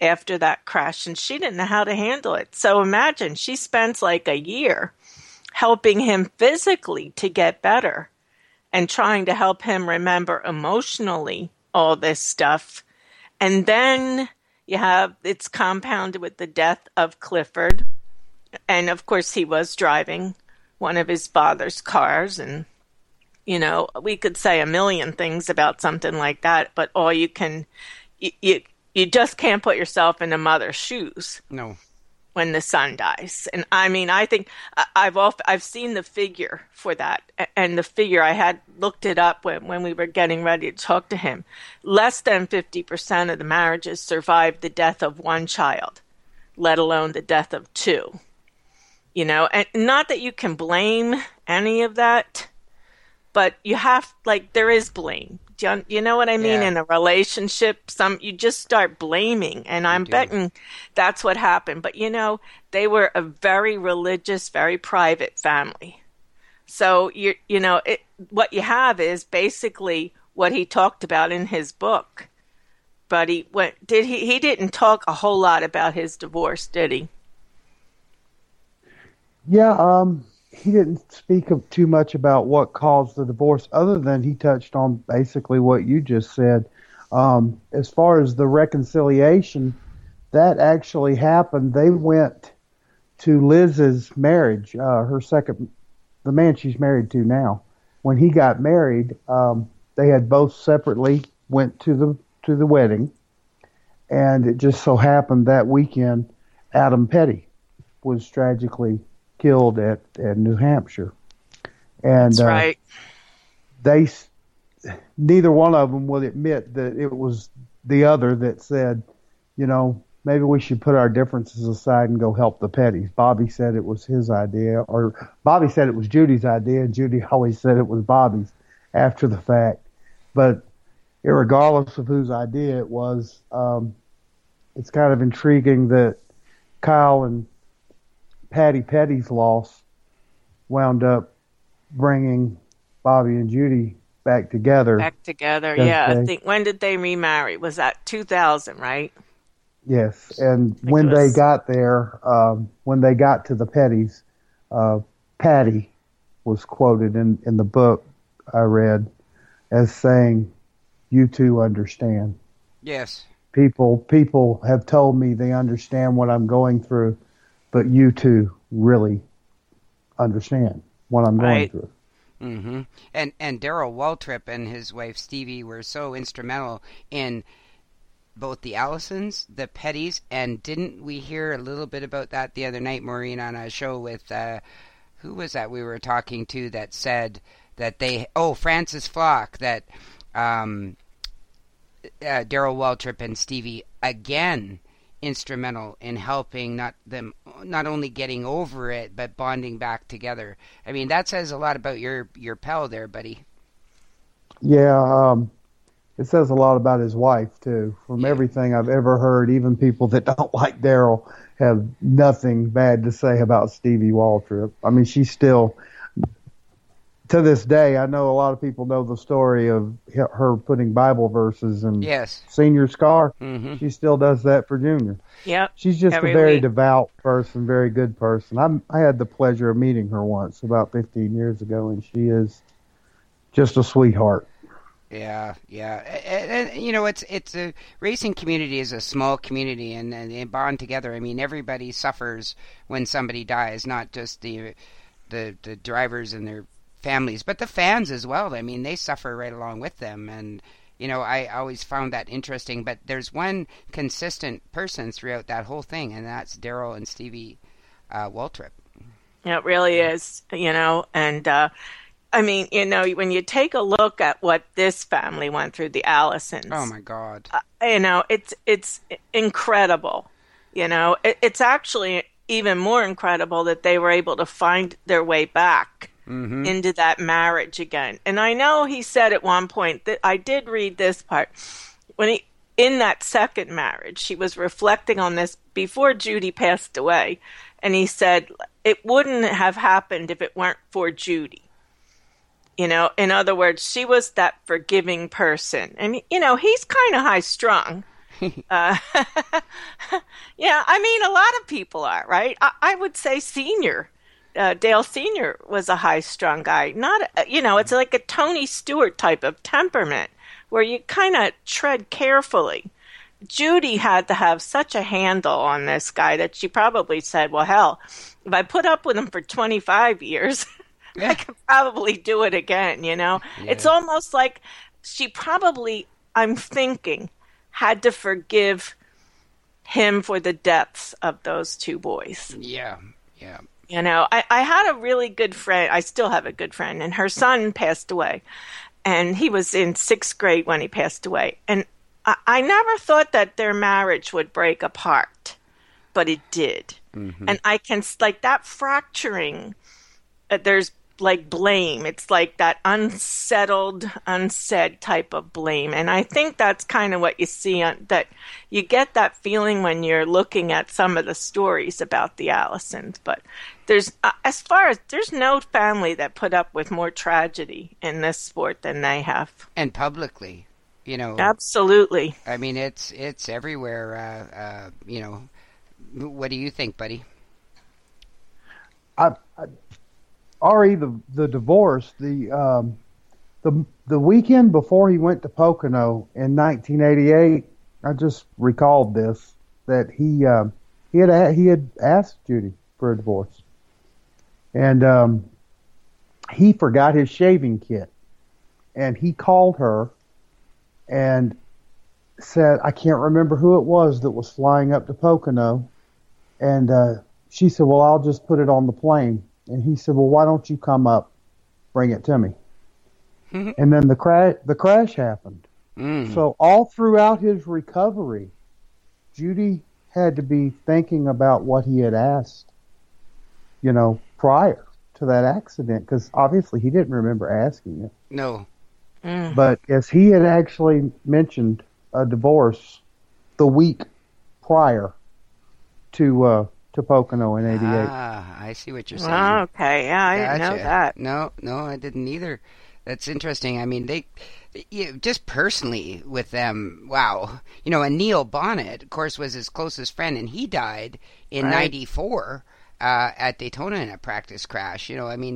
Speaker 5: after that crash, and she didn't know how to handle it. So imagine, she spends like a year helping him physically to get better and trying to help him remember emotionally all this stuff. And then it's compounded with the death of Clifford. And of course, he was driving one of his father's cars. And, we could say a million things about something like that, but all you just can't put yourself in a mother's shoes.
Speaker 4: No.
Speaker 5: When the son dies. And I mean, I think I've seen the figure for that. And the figure, I had looked it up when we were getting ready to talk to him. Less than 50% of the marriages survived the death of one child, let alone the death of two. And not that you can blame any of that, but you have, there is blame. You know what I mean?
Speaker 4: Yeah.
Speaker 5: In a relationship, you just start blaming, and I'm betting that's what happened. But they were a very religious, very private family. So what you have is basically what he talked about in his book. But he didn't talk a whole lot about his divorce, did he?
Speaker 6: Yeah, he didn't speak too much about what caused the divorce, other than he touched on basically what you just said. As far as the reconciliation, that actually happened. They went to Liz's marriage, the man she's married to now. When he got married, they had both separately went to the wedding, and it just so happened that weekend Adam Petty was tragically killed at New Hampshire. And
Speaker 5: that's right.
Speaker 6: Neither one of them would admit that it was the other that said, maybe we should put our differences aside and go help the Pettys. Bobby said it was his idea, or Bobby said it was Judy's idea, and Judy always said it was Bobby's after the fact. But irregardless of whose idea it was, it's kind of intriguing that Kyle and Patty Petty's loss wound up bringing Bobby and Judy back together.
Speaker 5: Yeah. I think, when did they remarry? Was that 2000, right?
Speaker 6: Yes. And when they got there, when they got to the Pettys, Patty was quoted in the book I read as saying, "You two understand."
Speaker 4: Yes.
Speaker 6: People have told me they understand what I'm going through, but you two really understand what I'm going through.
Speaker 4: Mm-hmm. And Darrell Waltrip and his wife Stevie were so instrumental in both the Allisons, the Pettys, and didn't we hear a little bit about that the other night, Maureen, on a show with, who was that we were talking to that said that Francis Flock, that Darrell Waltrip and Stevie, again, instrumental in helping not only getting over it but bonding back together. I mean, that says a lot about your pal there, buddy.
Speaker 6: Yeah, it says a lot about his wife too. From everything I've ever heard, even people that don't like Darrell have nothing bad to say about Stevie Waltrip. I mean, she's still, to this day, I know a lot of people know the story of her putting Bible verses in Senior's car. Mm-hmm. She still does that for Junior.
Speaker 5: Yeah,
Speaker 6: she's just a very devout person, very good person. I had the pleasure of meeting her once about 15 years ago, and she is just a sweetheart.
Speaker 4: Yeah. And it's a racing community is a small community, and they bond together. I mean, everybody suffers when somebody dies, not just the drivers and their families, but the fans as well. I mean, they suffer right along with them, and I always found that interesting. But there's one consistent person throughout that whole thing, and that's Darrell and Stevie Waltrip.
Speaker 5: Yeah, it really is, and I mean, when you take a look at what this family went through, the Allisons.
Speaker 4: Oh my God.
Speaker 5: It's incredible. It's actually even more incredible that they were able to find their way back into that marriage again. And I know he said at one point that I did read this part when in that second marriage, he was reflecting on this before Judy passed away. And he said, it wouldn't have happened if it weren't for Judy. In other words, she was that forgiving person. And, he's kind of high strung. Yeah, I mean, a lot of people are, right? I would say Senior. Dale Sr. was a high-strung guy. Not, it's like a Tony Stewart type of temperament where you kind of tread carefully. Judy had to have such a handle on this guy that she probably said, well, hell, if I put up with him for 25 years, I could probably do it again, Yeah. It's almost like she probably, I'm thinking, had to forgive him for the deaths of those two boys.
Speaker 4: Yeah.
Speaker 5: I had a really good friend. I still have a good friend, and her son passed away. And he was in 6th grade when he passed away. And I never thought that their marriage would break apart, but it did. Mm-hmm. And I can, like, that fracturing, there's like blame. It's like that unsettled, unsaid type of blame. And I think that's kind of what you see that you get that feeling when you're looking at some of the stories about the Allisons. But there's no family that put up with more tragedy in this sport than they have.
Speaker 4: And publicly,
Speaker 5: Absolutely.
Speaker 4: I mean, it's everywhere. What do you think, buddy?
Speaker 6: Ari, the divorce, the weekend before he went to Pocono in 1988, I just recalled this, that he had asked Judy for a divorce, and he forgot his shaving kit, and he called her and said, I can't remember who it was that was flying up to Pocono, and she said, well, I'll just put it on the plane. And he said, well, why don't you come up, bring it to me? And then the crash happened. So all throughout his recovery, Judy had to be thinking about what he had asked, prior to that accident, because obviously he didn't remember asking it.
Speaker 4: No.
Speaker 6: But as he had actually mentioned a divorce the week prior to Pocono in 88.
Speaker 4: I see what you're saying.
Speaker 5: Oh, okay, yeah, I didn't know that.
Speaker 4: No, I didn't either. That's interesting. I mean, they just personally with them, wow. And Neil Bonnet, of course, was his closest friend, and he died in '94 at Daytona in a practice crash. I mean,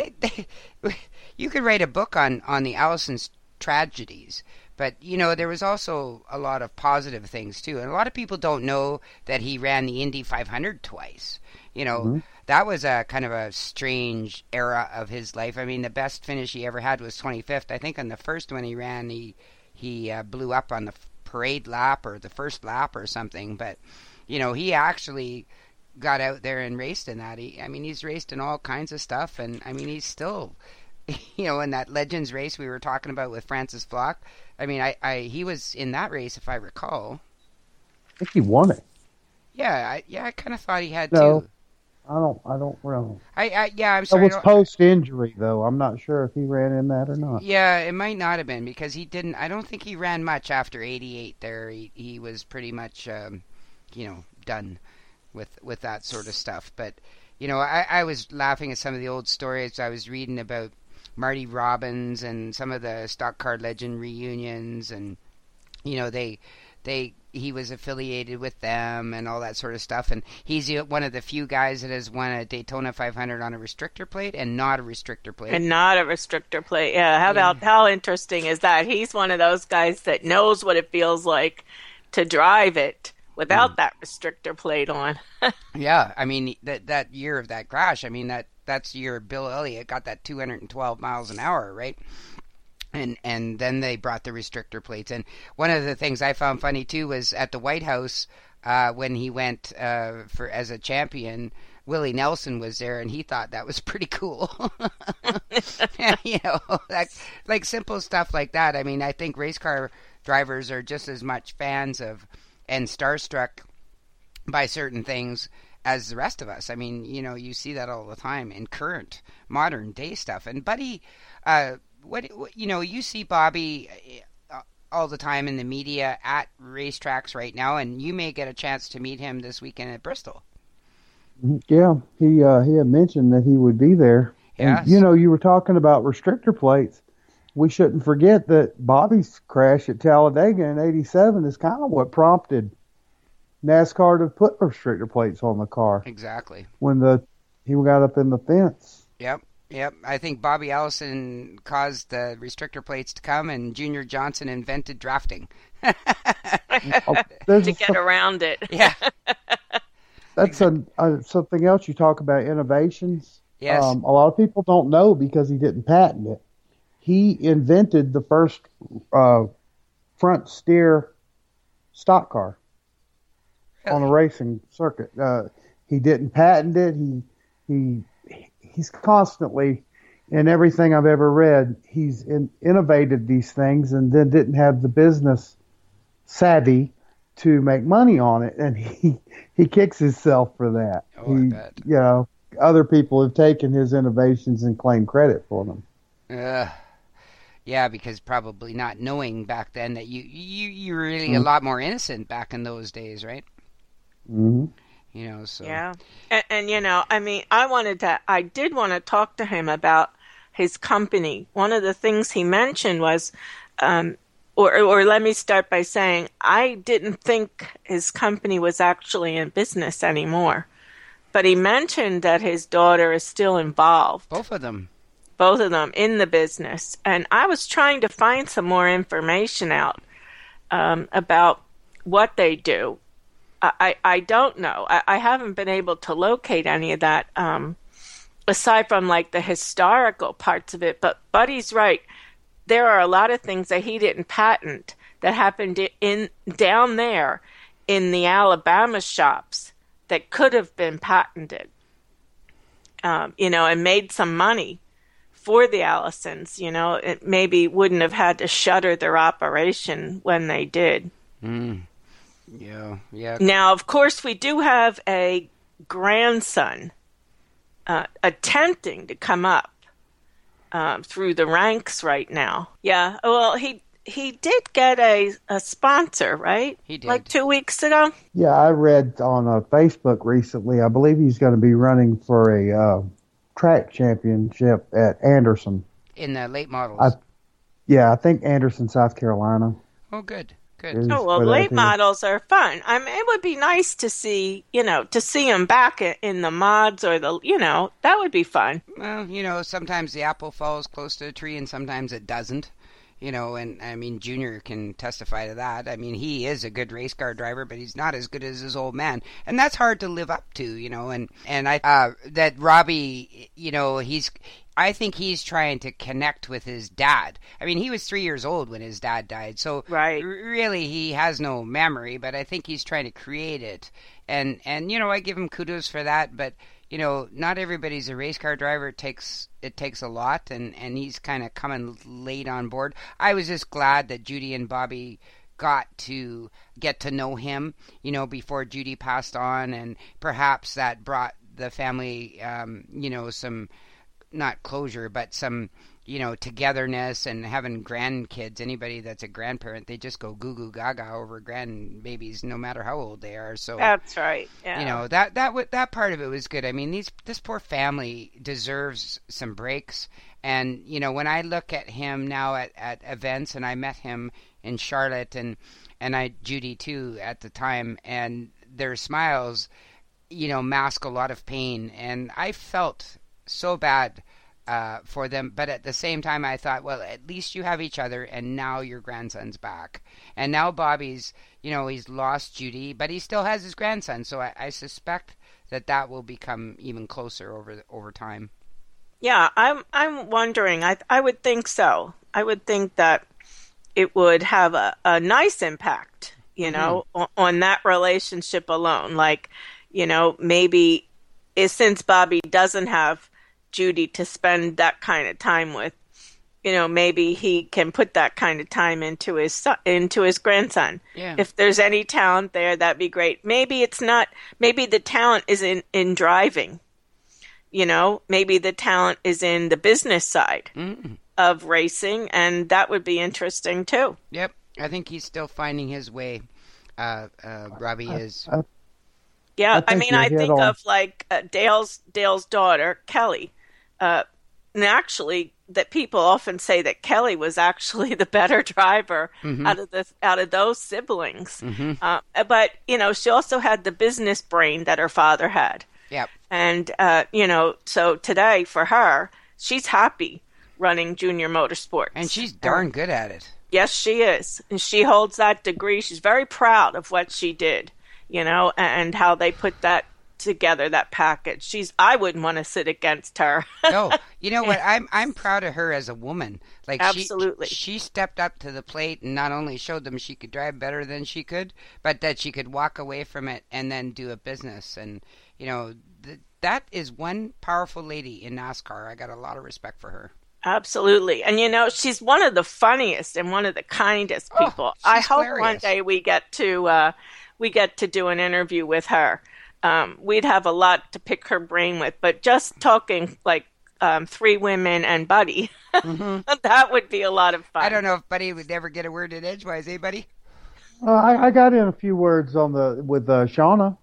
Speaker 4: you could write a book on the Allisons' tragedies. But, there was also a lot of positive things, too. And a lot of people don't know that he ran the Indy 500 twice. That was a kind of a strange era of his life. I mean, the best finish he ever had was 25th. I think on the first one he ran, he blew up on the parade lap or the first lap or something. But, he actually got out there and raced in that. He's raced in all kinds of stuff. And, he's still... in that Legends race we were talking about with Francis Flock, he was in that race, if I recall.
Speaker 6: I think he won it.
Speaker 4: Yeah, I kind of thought he had
Speaker 6: too. I don't know.
Speaker 4: I'm sorry.
Speaker 6: It was post-injury, though. I'm not sure if he ran in that or not.
Speaker 4: Yeah, it might not have been, because he didn't. I don't think he ran much after '88. There, he was pretty much, done with that sort of stuff. But I was laughing at some of the old stories I was reading about Marty Robbins and some of the Stock Car Legend reunions, and he was affiliated with them and all that sort of stuff, and he's one of the few guys that has won a Daytona 500 on a restrictor plate and not a restrictor plate. Yeah, how interesting is that? He's one of those guys that knows what it feels like to drive it without that restrictor plate on. Yeah, that year of that crash, that's the year Bill Elliott got that 212 miles an hour, right? And then they brought the restrictor plates. And one of the things I found funny too was at the White House when he went as a champion, Willie Nelson was there, and he thought that was pretty cool. Like simple stuff like that. I think race car drivers are just as much fans of and starstruck by certain things as the rest of us. You see that all the time in current modern day stuff. And Buddy, you see Bobby all the time in the media at racetracks right now, and you may get a chance to meet him this weekend at Bristol.
Speaker 6: Yeah, he had mentioned that he would be there.
Speaker 4: Yes.
Speaker 6: And, you were talking about restrictor plates. we shouldn't forget that Bobby's crash at Talladega in '87 is kind of what prompted NASCAR to put restrictor plates on the car.
Speaker 4: Exactly.
Speaker 6: When he got up in the fence.
Speaker 4: Yep. I think Bobby Allison caused the restrictor plates to come, and Junior Johnson invented drafting.
Speaker 5: To get around it.
Speaker 4: Yeah.
Speaker 6: That's something else you talk about, innovations.
Speaker 4: Yes.
Speaker 6: A lot of people don't know because he didn't patent it. He invented the first front steer stock car on a racing circuit. He didn't patent it. He's constantly, in everything I've ever read, he's innovated these things and then didn't have the business savvy to make money on it, and he kicks himself for that.
Speaker 4: Oh, I bet.
Speaker 6: You know, other people have taken his innovations and claimed credit for them.
Speaker 4: Yeah, because probably not knowing back then that you were really a lot more innocent back in those days, right?
Speaker 6: Mm-hmm.
Speaker 4: You know, so
Speaker 5: yeah, and you know, I mean, I did want to talk to him about his company. One of the things he mentioned was, or let me start by saying, I didn't think his company was actually in business anymore, but he mentioned that his daughter is still involved.
Speaker 4: Both of them in the business, and I was trying to find some more information out about what they do. I don't know. I haven't been able to locate any of that aside from like the historical parts of it. But Buddy's right. There are a lot of things that he didn't patent that happened down there in the Alabama shops that could have been patented, you know, and made some money for the Allisons. You know, it maybe wouldn't have had to shutter their operation when they did. Yeah.
Speaker 5: Now, of course, we do have a grandson attempting to come up through the ranks right now. Yeah, well, he did get a sponsor, right?
Speaker 4: He did.
Speaker 5: Like 2 weeks ago?
Speaker 6: Yeah, I read on Facebook recently, I believe he's going to be running for a track championship at Anderson.
Speaker 4: In the late models.
Speaker 6: I think Anderson, South Carolina.
Speaker 4: Oh, good.
Speaker 5: Oh, well, late models are fun. I mean, it would be nice to see, you know, him back in the mods or that would be fun.
Speaker 4: Well, you know, sometimes the apple falls close to the tree and sometimes it doesn't. You know, and I mean, Junior can testify to that. I mean, he is a good race car driver, but he's not as good as his old man. And that's hard to live up to, you know, and that Robbie, you know, I think he's trying to connect with his dad. I mean, he was 3 years old when his dad died, so
Speaker 5: right.
Speaker 4: Really he has no memory, but I think he's trying to create it. And you know, I give him kudos for that, but you know, not everybody's a race car driver. It takes a lot, and he's kind of coming late on board. I was just glad that Judy and Bobby got to get to know him, you know, before Judy passed on, and perhaps that brought the family, you know, some, not closure, but some, you know, togetherness and having grandkids. Anybody that's a grandparent, they just go goo goo gaga over grandbabies, no matter how old they are. So
Speaker 5: that's right. Yeah.
Speaker 4: You know, that part of it was good. I mean, this poor family deserves some breaks. And you know, when I look at him now at events, and I met him in Charlotte, and Judy too at the time, and their smiles, you know, mask a lot of pain, and I felt so bad for them, but at the same time I thought, well, at least you have each other, and now your grandson's back. And now Bobby's, you know, he's lost Judy, but he still has his grandson, so I suspect that will become even closer over time.
Speaker 5: Yeah, I'm wondering. I would think so. I would think that it would have a nice impact, you know, on that relationship alone. Like, you know, maybe since Bobby doesn't have Judy to spend that kind of time with, you know, maybe he can put that kind of time into his grandson.
Speaker 4: Yeah.
Speaker 5: If there's any talent there, that'd be great. Maybe the talent is in driving, you know, maybe the talent is in the business side of racing, and that would be interesting too.
Speaker 4: Yep. I think he's still finding his way. Robbie is.
Speaker 5: Yeah. I think of like Dale's daughter, Kelly. And actually, that people often say that Kelly was actually the better driver out of those siblings. But she also had the business brain that her father had.
Speaker 4: Yep.
Speaker 5: And so today for her, she's happy running Junior Motorsports,
Speaker 4: and she's darn good at it.
Speaker 5: Yes, she is, and she holds that degree. She's very proud of what she did, and how they put that together, that package. I wouldn't want to sit against her.
Speaker 4: No, you know what? I'm proud of her as a woman. Like,
Speaker 5: absolutely,
Speaker 4: she stepped up to the plate and not only showed them she could drive better than she could, but that she could walk away from it and then do a business. And that is one powerful lady in NASCAR. I got a lot of respect for her.
Speaker 5: Absolutely. And she's one of the funniest and one of the kindest people. I hope
Speaker 4: hilarious.
Speaker 5: One day we get to do an interview with her. We'd have a lot to pick her brain with, but just talking like three women and Buddy, that would be a lot of fun.
Speaker 4: I don't know if Buddy would ever get a word in edgewise, Buddy?
Speaker 6: I got in a few words with Shauna.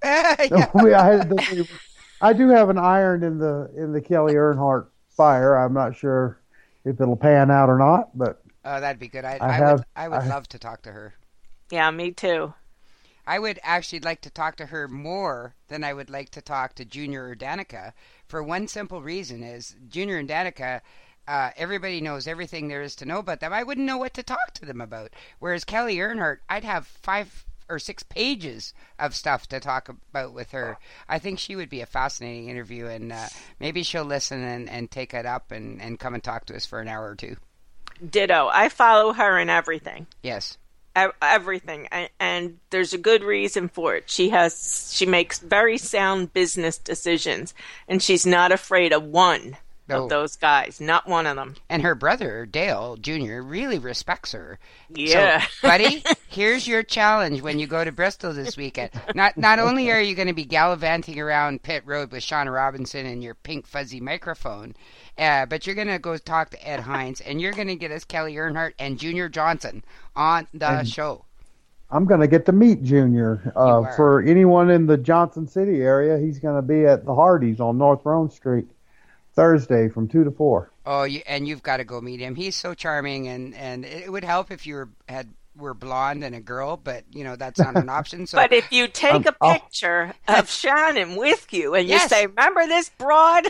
Speaker 6: I do have an iron in the Kelly Earnhardt fire. I'm not sure if it'll pan out or not, but
Speaker 4: that'd be good. I would love to talk to her.
Speaker 5: Yeah, me too.
Speaker 4: I would actually like to talk to her more than I would like to talk to Junior or Danica, for one simple reason is Junior and Danica, everybody knows everything there is to know about them. I wouldn't know what to talk to them about. Whereas Kelly Earnhardt, I'd have 5 or 6 pages of stuff to talk about with her. I think she would be a fascinating interview, and maybe she'll listen and take it up and come and talk to us for an hour or two.
Speaker 5: Ditto. I follow her in everything.
Speaker 4: Yes.
Speaker 5: Everything, and there's a good reason for it. She makes very sound business decisions, and she's not afraid of one of those guys, not one of them.
Speaker 4: And her brother Dale Jr. really respects her.
Speaker 5: Yeah.
Speaker 4: So, buddy, here's your challenge when you go to Bristol this weekend. Not only are you going to be gallivanting around pit road with Shauna Robinson and your pink fuzzy microphone, but you're going to go talk to Ed Hines, and you're going to get us Kelly Earnhardt and Junior Johnson on the show. I'm
Speaker 6: going to get to meet Junior. For anyone in the Johnson City area, he's going to be at the Hardee's on North Rome Street Thursday from 2 to 4.
Speaker 4: Oh, and you've got to go meet him. He's so charming, and it would help if you were blonde and a girl, but that's not an option. So,
Speaker 5: but if you take a picture of Shannon with you and you say, "Remember this broad?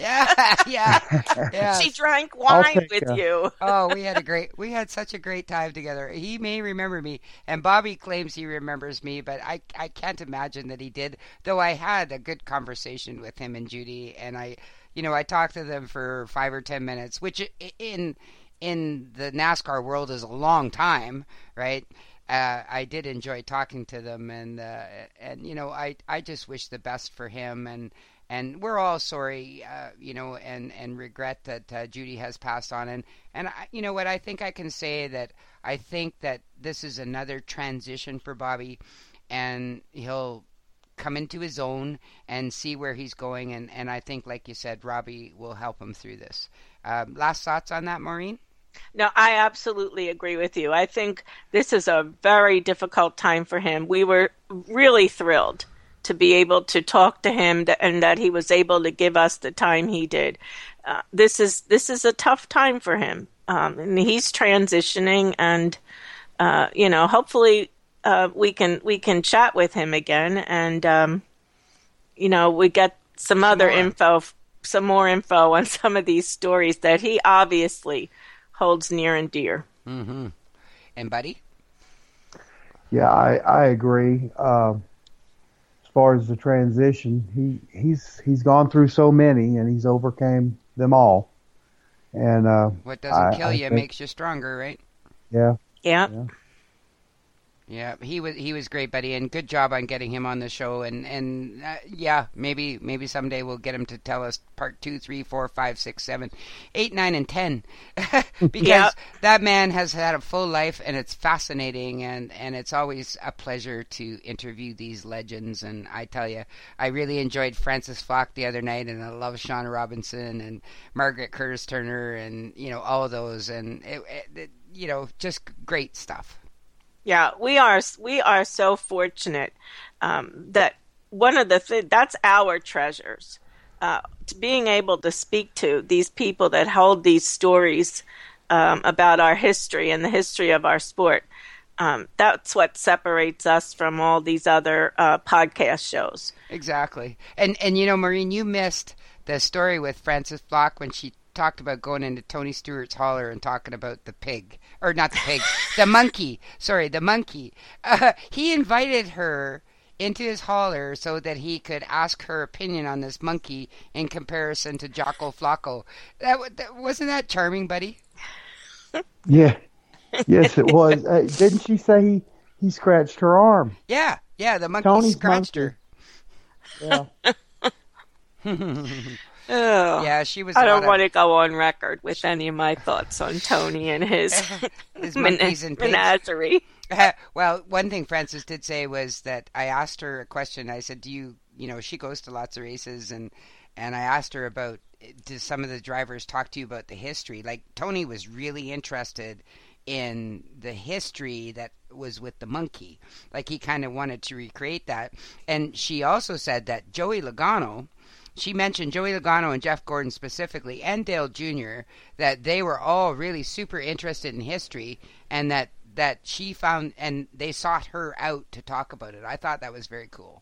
Speaker 4: Yeah.
Speaker 5: She drank wine with you."
Speaker 4: Oh, we had such a great time together. He may remember me, and Bobby claims he remembers me, but I can't imagine that he did. Though I had a good conversation with him and Judy, and I talked to them for 5 or 10 minutes, which in the NASCAR world is a long time, right? I did enjoy talking to them, and I just wish the best for him, and we're all sorry, and regret that Judy has passed on, and I think I can say that I think that this is another transition for Bobby, and he'll come into his own and see where he's going, and I think, like you said, Robbie will help him through this. Last thoughts on that, Maureen?
Speaker 5: No, I absolutely agree with you. I think this is a very difficult time for him. We were really thrilled to be able to talk to him and that he was able to give us the time he did. This is a tough time for him. And he's transitioning, and hopefully we can chat with him again, and we get some more info on some of these stories that he obviously holds near and dear.
Speaker 4: Mm-hmm. And Buddy?
Speaker 6: Yeah, I agree. As far as the transition, he's gone through so many, and he's overcame them all. And
Speaker 4: what doesn't kill you makes you stronger, right?
Speaker 6: Yeah.
Speaker 5: Yeah.
Speaker 4: Yeah, he was great, Buddy, and good job on getting him on the show. And maybe someday we'll get him to tell us part 2, 3, 4, 5, 6, 7, 8, 9, and 10, because that man has had a full life, and it's fascinating, and it's always a pleasure to interview these legends. And I tell you, I really enjoyed Francis Falk the other night, and I love Shauna Robinson and Margaret Curtis Turner, and all of those, and it just great stuff.
Speaker 5: Yeah, we are so fortunate that one of the that's our treasures. being able to speak to these people that hold these stories about our history and the history of our sport. That's what separates us from all these other podcast shows.
Speaker 4: Exactly. And Maureen, you missed the story with Frances Block when she talked about going into Tony Stewart's hauler and talking about the pig. Or not the pig, the monkey. Sorry, the monkey. He invited her into his hauler so that he could ask her opinion on this monkey in comparison to Jocko Flocko. Wasn't that charming, buddy?
Speaker 6: Yeah. Yes, it was. Didn't she say he scratched her arm?
Speaker 4: Yeah, the monkey
Speaker 6: Tony's
Speaker 4: scratched
Speaker 6: monkey.
Speaker 4: her.
Speaker 5: Yeah.
Speaker 4: Yeah, she was.
Speaker 5: I don't want to go on record with any of my thoughts on Tony and his
Speaker 4: monkeys and pigs.
Speaker 5: menagerie.
Speaker 4: Well, one thing Frances did say was that I asked her a question. I said, "Do she goes to lots of races, and I asked her about, do some of the drivers talk to you about the history? Like Tony was really interested in the history that was with the monkey. Like he kind of wanted to recreate that. And she also said that Joey Logano." She mentioned Joey Logano and Jeff Gordon specifically, and Dale Jr., that they were all really super interested in history, and that she found, and they sought her out to talk about it. I thought that was very cool.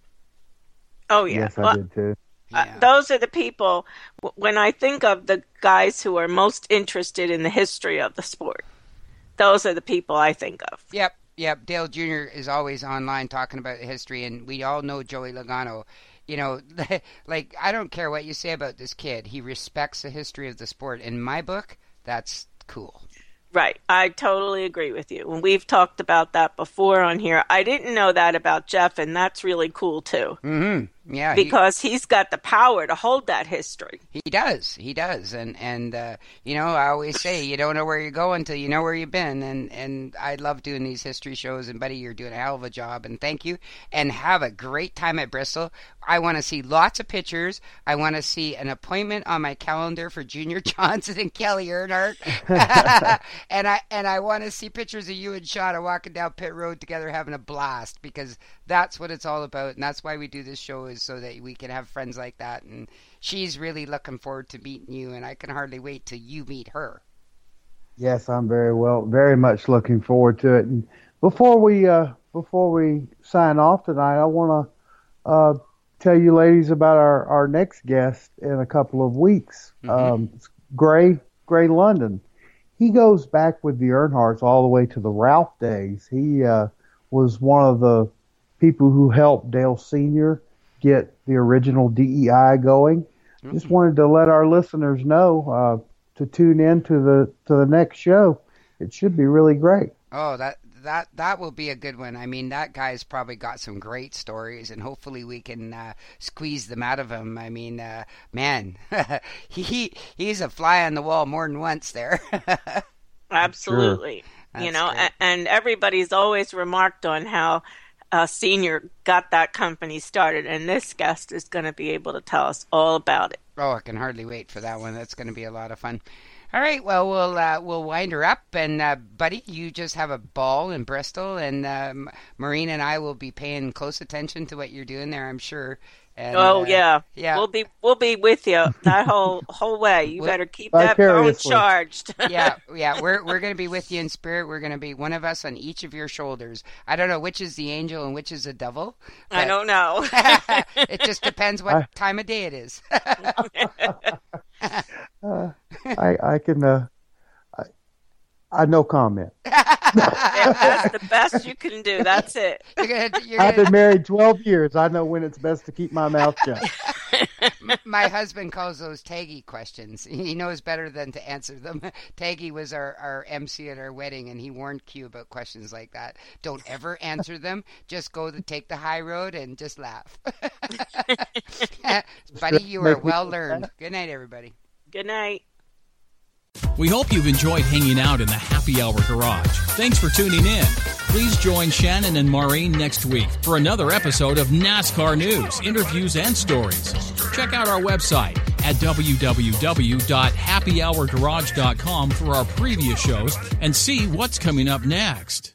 Speaker 5: Oh, yeah.
Speaker 6: Yes, I did too.
Speaker 4: Yeah.
Speaker 5: Those are the people, when I think of the guys who are most interested in the history of the sport, those are the people I think of.
Speaker 4: Yep. Dale Jr. is always online talking about the history, and we all know Joey Logano. Like, I don't care what you say about this kid. He respects the history of the sport. In my book, that's cool.
Speaker 5: Right. I totally agree with you. And we've talked about that before on here. I didn't know that about Jeff, and that's really cool, too.
Speaker 4: Mm-hmm. Yeah.
Speaker 5: Because he's got the power to hold that history.
Speaker 4: He does. And I always say, you don't know where you're going till you know where you've been. And I love doing these history shows. And, buddy, you're doing a hell of a job. And thank you. And have a great time at Bristol. I want to see lots of pictures. I want to see an appointment on my calendar for Junior Johnson and Kelly Earnhardt. and I want to see pictures of you and Shauna walking down pit road together having a blast, because that's what it's all about. And that's why we do this show, is so that we can have friends like that. And she's really looking forward to meeting you, and I can hardly wait till you meet her.
Speaker 6: Yes, I'm very much looking forward to it. And before we sign off tonight, I want to tell you ladies about our next guest in a couple of weeks. It's Gray London. He goes back with the Earnhardts all the way to the Ralph days. He was one of the people who helped Dale Sr. get the original DEI going. Just wanted to let our listeners know to tune in to the next show. It should be really great.
Speaker 4: Oh, that will be a good one. I mean, that guy's probably got some great stories, and hopefully we can squeeze them out of him. I mean, man, he's a fly on the wall more than once there.
Speaker 5: Absolutely.
Speaker 4: Sure.
Speaker 5: And everybody's always remarked on how Senior got that company started, and this guest is going to be able to tell us all about it.
Speaker 4: Oh, I can hardly wait for that one. That's going to be a lot of fun. All right, well, we'll wind her up, and buddy, you just have a ball in Bristol, and Maureen and I will be paying close attention to what you're doing there, I'm sure. And,
Speaker 5: yeah. We'll be with you that whole way. You better keep that phone charged.
Speaker 4: yeah, we're going to be with you in spirit. We're going to be one of us on each of your shoulders. I don't know which is the angel and which is the devil.
Speaker 5: I don't know.
Speaker 4: It just depends what time of day it is.
Speaker 6: I can. I no comment.
Speaker 5: That's the best you can do. That's it.
Speaker 6: I've been married 12 years. I know when it's best to keep my mouth shut.
Speaker 4: My husband calls those Taggy questions. He knows better than to answer them. Taggy was our MC at our wedding, and he warned Q about questions like that. Don't ever answer them. Just take the high road and just laugh. Buddy, you are well learned. Good night, everybody.
Speaker 5: Good night.
Speaker 2: We hope you've enjoyed hanging out in the Happy Hour Garage. Thanks for tuning in. Please join Shannon and Maureen next week for another episode of NASCAR news, interviews, and stories. Check out our website at www.happyhourgarage.com for our previous shows and see what's coming up next.